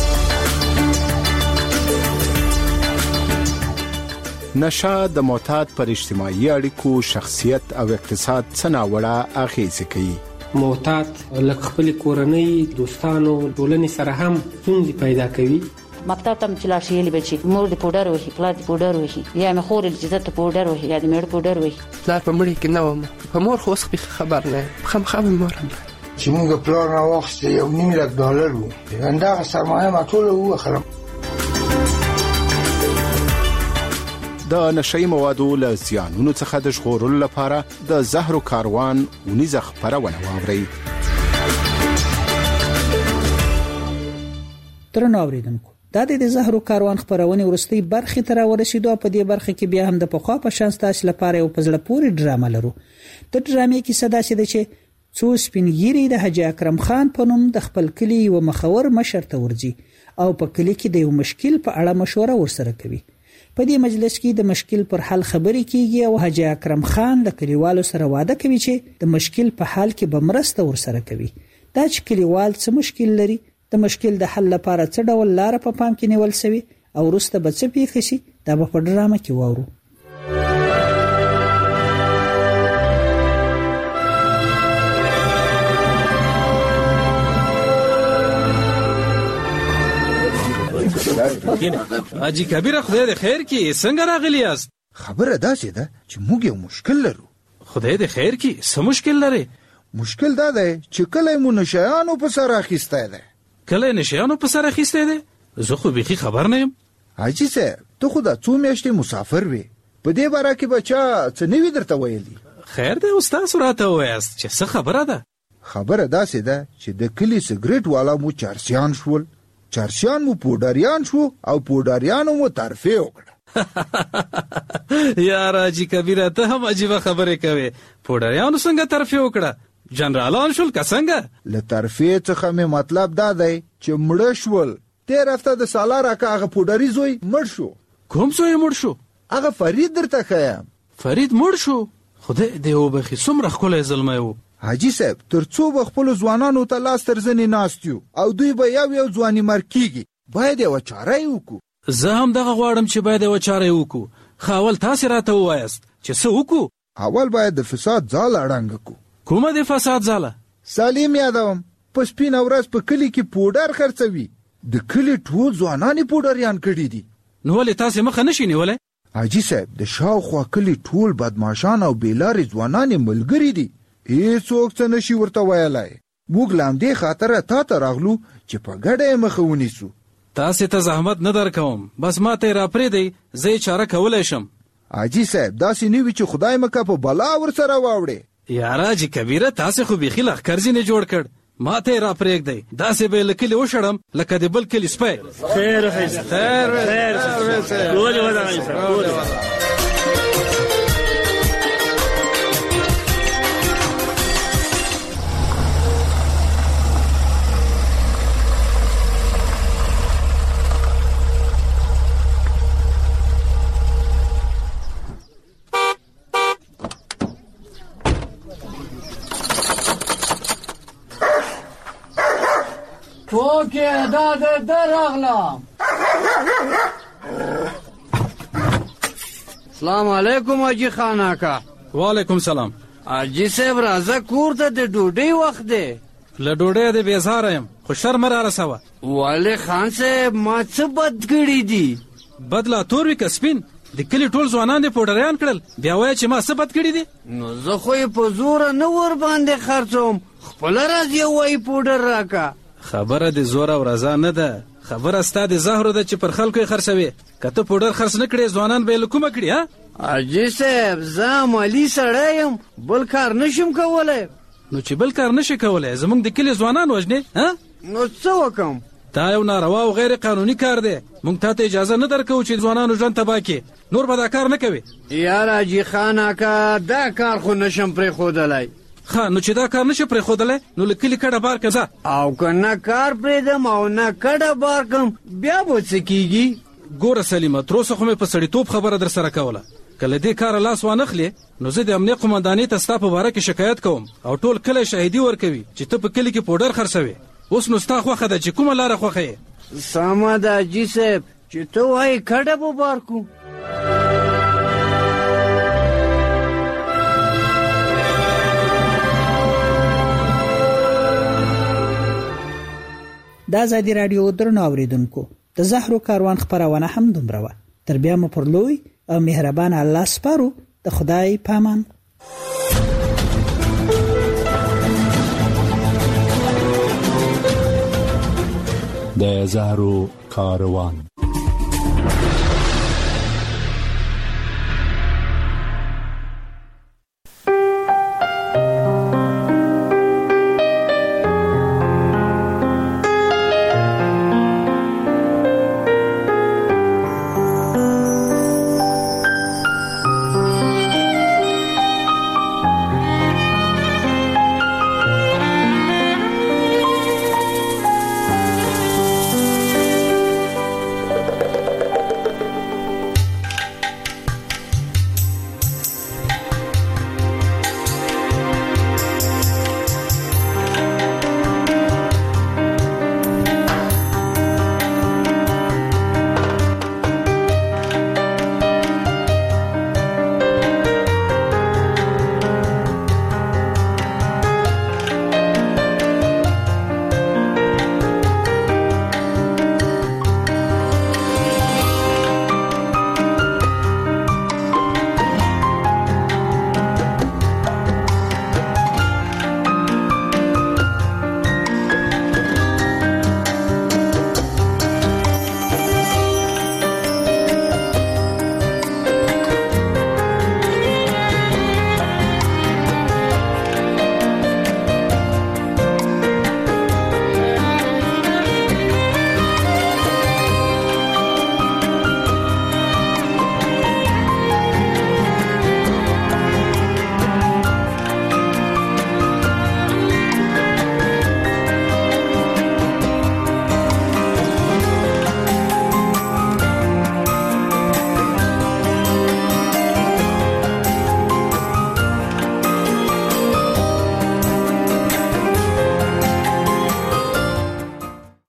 نشه د معتاد پر اجتماعي اړیکو، شخصیت او اقتصاد څه ناوړه اغیزې کوي. معتاد لکه خپل کورنۍ، دوستانو، ټولنې سره هم ستونزې پیدا کوي. مکتب ته چې لاړ شي بچي، مور د پوډر وهي، پلار د پوډر وهي، یا مې خور چې زه ته پوډر وهي، یا د مېړه پوډر وهي. پلار په مړي کې نه وم، په مور خو اوس خبر نه یم، خامخا مې مور هم چې موږ پلار راواخیست $1.5 و، همدغه سرمایه ما ټوله ووخلم. د نشئی موادو له زیانونو څخه د ژغورلو لپاره د زهرو کاروان ونیزه خپرونه واورئ. درنو اوریدونکو، دا د زهرو کاروان خپرونې وروستۍ برخې ته راورسېدو. په دې برخه کې بیا هم د پخوا په شان ستاسو لپاره یو په زړه پورې ډرامه لرو. د ډرامې کیسه داسې ده چې څو سپینګیري د حاجي اکرم خان په نوم د خپل کلي یو مخور مشر ته ورځي او په کلي کې د یو مشکل په اړه مشوره ورسره کوي. په دې مجلس کې د مشکل پر حل خبرې کیږي او حاجي اکرم خان له کلیوالو سره وعده کوي چې د مشکل په حل کې به مرسته ورسره کوي. دا چې کلیوال څه مشکل لري، د مشکل د حل لپاره څه ډول لار په پام کې نیول شوی او وروسته به څه پیښ شي، دا به په ډرامه کې واورو. حاجی کبیر خدای د خیر کی څنګه راغلی یاست؟ خبره داسې ده چې موږ یو مشکل لرو. خدای د خیر کی څه مشکل لري؟ مشکل دا دی چې کله مو نشیانو په سر اخیسته ده. کله نشیانو په سر اخیسته ده؟ زه خو بيخي خبر نه یم. حاجی صاحب ته خو دا څو میاشتې مسافر وې، په دې باره کې بچا څه نوي درته ویلي؟ خیر ده استاد راته وایاست چې څه خبره ده؟ خبره داسې ده چې د کلی سګریټ والا مو چارسیان شول، چارسیان مو پوډاریان شو او پوډاریانو مو ترفیع وکړه. یا راجی کبیره ته هم عجیبه خبره کوي. پوډاریانو څنګه ترفیع وکړه؟ جنرالان شول که څنګه؟ له ترفیع څخه مې مطلب دا دی چې مړه شول. تیر هفته د سالار اکا هغه پوډاري زوی مړ شو. کوم زوی مړ شو؟ هغه فرید درته ښیم. فرید مړ شو؟ خدای دې وبخي، څومره ښکلی زلمی و. حاجي صاحب تر څو به خپلو ځوانانو ته لاس تر زنې ناست یو او دوی به یو ځواني مړ کېږي، باید یوه چاره یې وکړو. زه هم دغه غواړم چې باید یوه چاره یې وکړو. خو اول تاسې راته ووایاست چې څه وکړو. اول باید د فساد ځاله ړنګه کړو. کومه د فساد ځاله؟ سالم یادوم، په سپینه ورځ په کلي کې پوډر خرڅوي. د کلي ټول ځوانان یې پوډریان کړي دي. نو ولې تاسې مخه نشئ نیولی؟ حاجي صاحب د شاوخوا کلي ټول بدماشان او بېلارې ځوانان یې ملګري دي. هېڅوک څه نشي ورته ویلی. موږ له همدې خاطره تا ته راغلو چې په ګډه یې مخه ونیسو. تاسې ته زحمت نه در کوم، بس ما ته یې راپرېږدئ، زه یې چاره کولی شم. حاجي صاحب داسې نه وي چې خدای مکه په بلا ورسره واوړې. یاره حاجي کبیره تاسې خو بیخي لښکر ځینې جوړ کړ. ما ته یې راپرېږدئ، داسې به یې له کلي وشړم لکه د بل کلي سپی. خیر ټولې ودانۍ اوکې دا در راغلم. سلام علیکم حاجي خان اکا. وعلیکم سلام. حاجي صاحب راځه کور ته، د ډوډۍ وخت دی. له ډوډۍ دې بیزاره یم، خو شر مه رارسوه. ولې خان صاحب ما څه بد کړي دي؟ بد لا تور وي که سپین؟ د کلي ټول ځوانان دې پوډریان کړل، بیا وایه چې ما څه بد کړي دي؟ نو زه خو یې په زوره نه ور باندې خرڅوم، خپله راځي وایي پوډر راکه. خبره د زور او رضا نه ده، خبره ستا د زهرو ده چې پر خلکو یې خرڅوي. که ته پوډر خرڅ نه کړې ځوانان به یې له کومه کړي؟ حاجي صاحب زه عملي سړی یم، بل کار نشم کولی. نو چې بل کار نشي کولی زموږ د کلي ځوانان وژنې؟ نو څه وکم؟ دا یو ناروا او غیر قانوني کار دی. موږ تا ته اجازه نه درکوو چې ځوانانو ژوند تباه کړي. نور به دا کار نه کوي. یار حاجي خان اکا دا کار خو نشم پرېښودلی. نو چې دا کار نشي پرېښودلی نو له کلي کډه بار کړه. او که نه کار پرېږدم او نه کډه بار کړم بیا به څه کېږي؟ ګوره سلیمه تر اوسه خو مې په سړیتوب خبره در سره کوله. که له دې کاره لاس وانخلې نو زه د امنیه قمندانۍ ته ستا په باره کې شکایت کوم او ټول کلی شاهدي ورکوي چې ته په کلي کې پوډر خرڅوې. اوس نو ستا خوښه ده چې کومه لاره خوښه یې؟ سمه ده حاجي صاحب چې ته وایې کډه به بار کړو. د ازادي راډیو درنو اوریدونکو د زهرو کاروان خبرونه هم دومره وه. تر بیا مو پر لوی او مهربان الله سپارو. د خدای پامان. د زهرو کاروان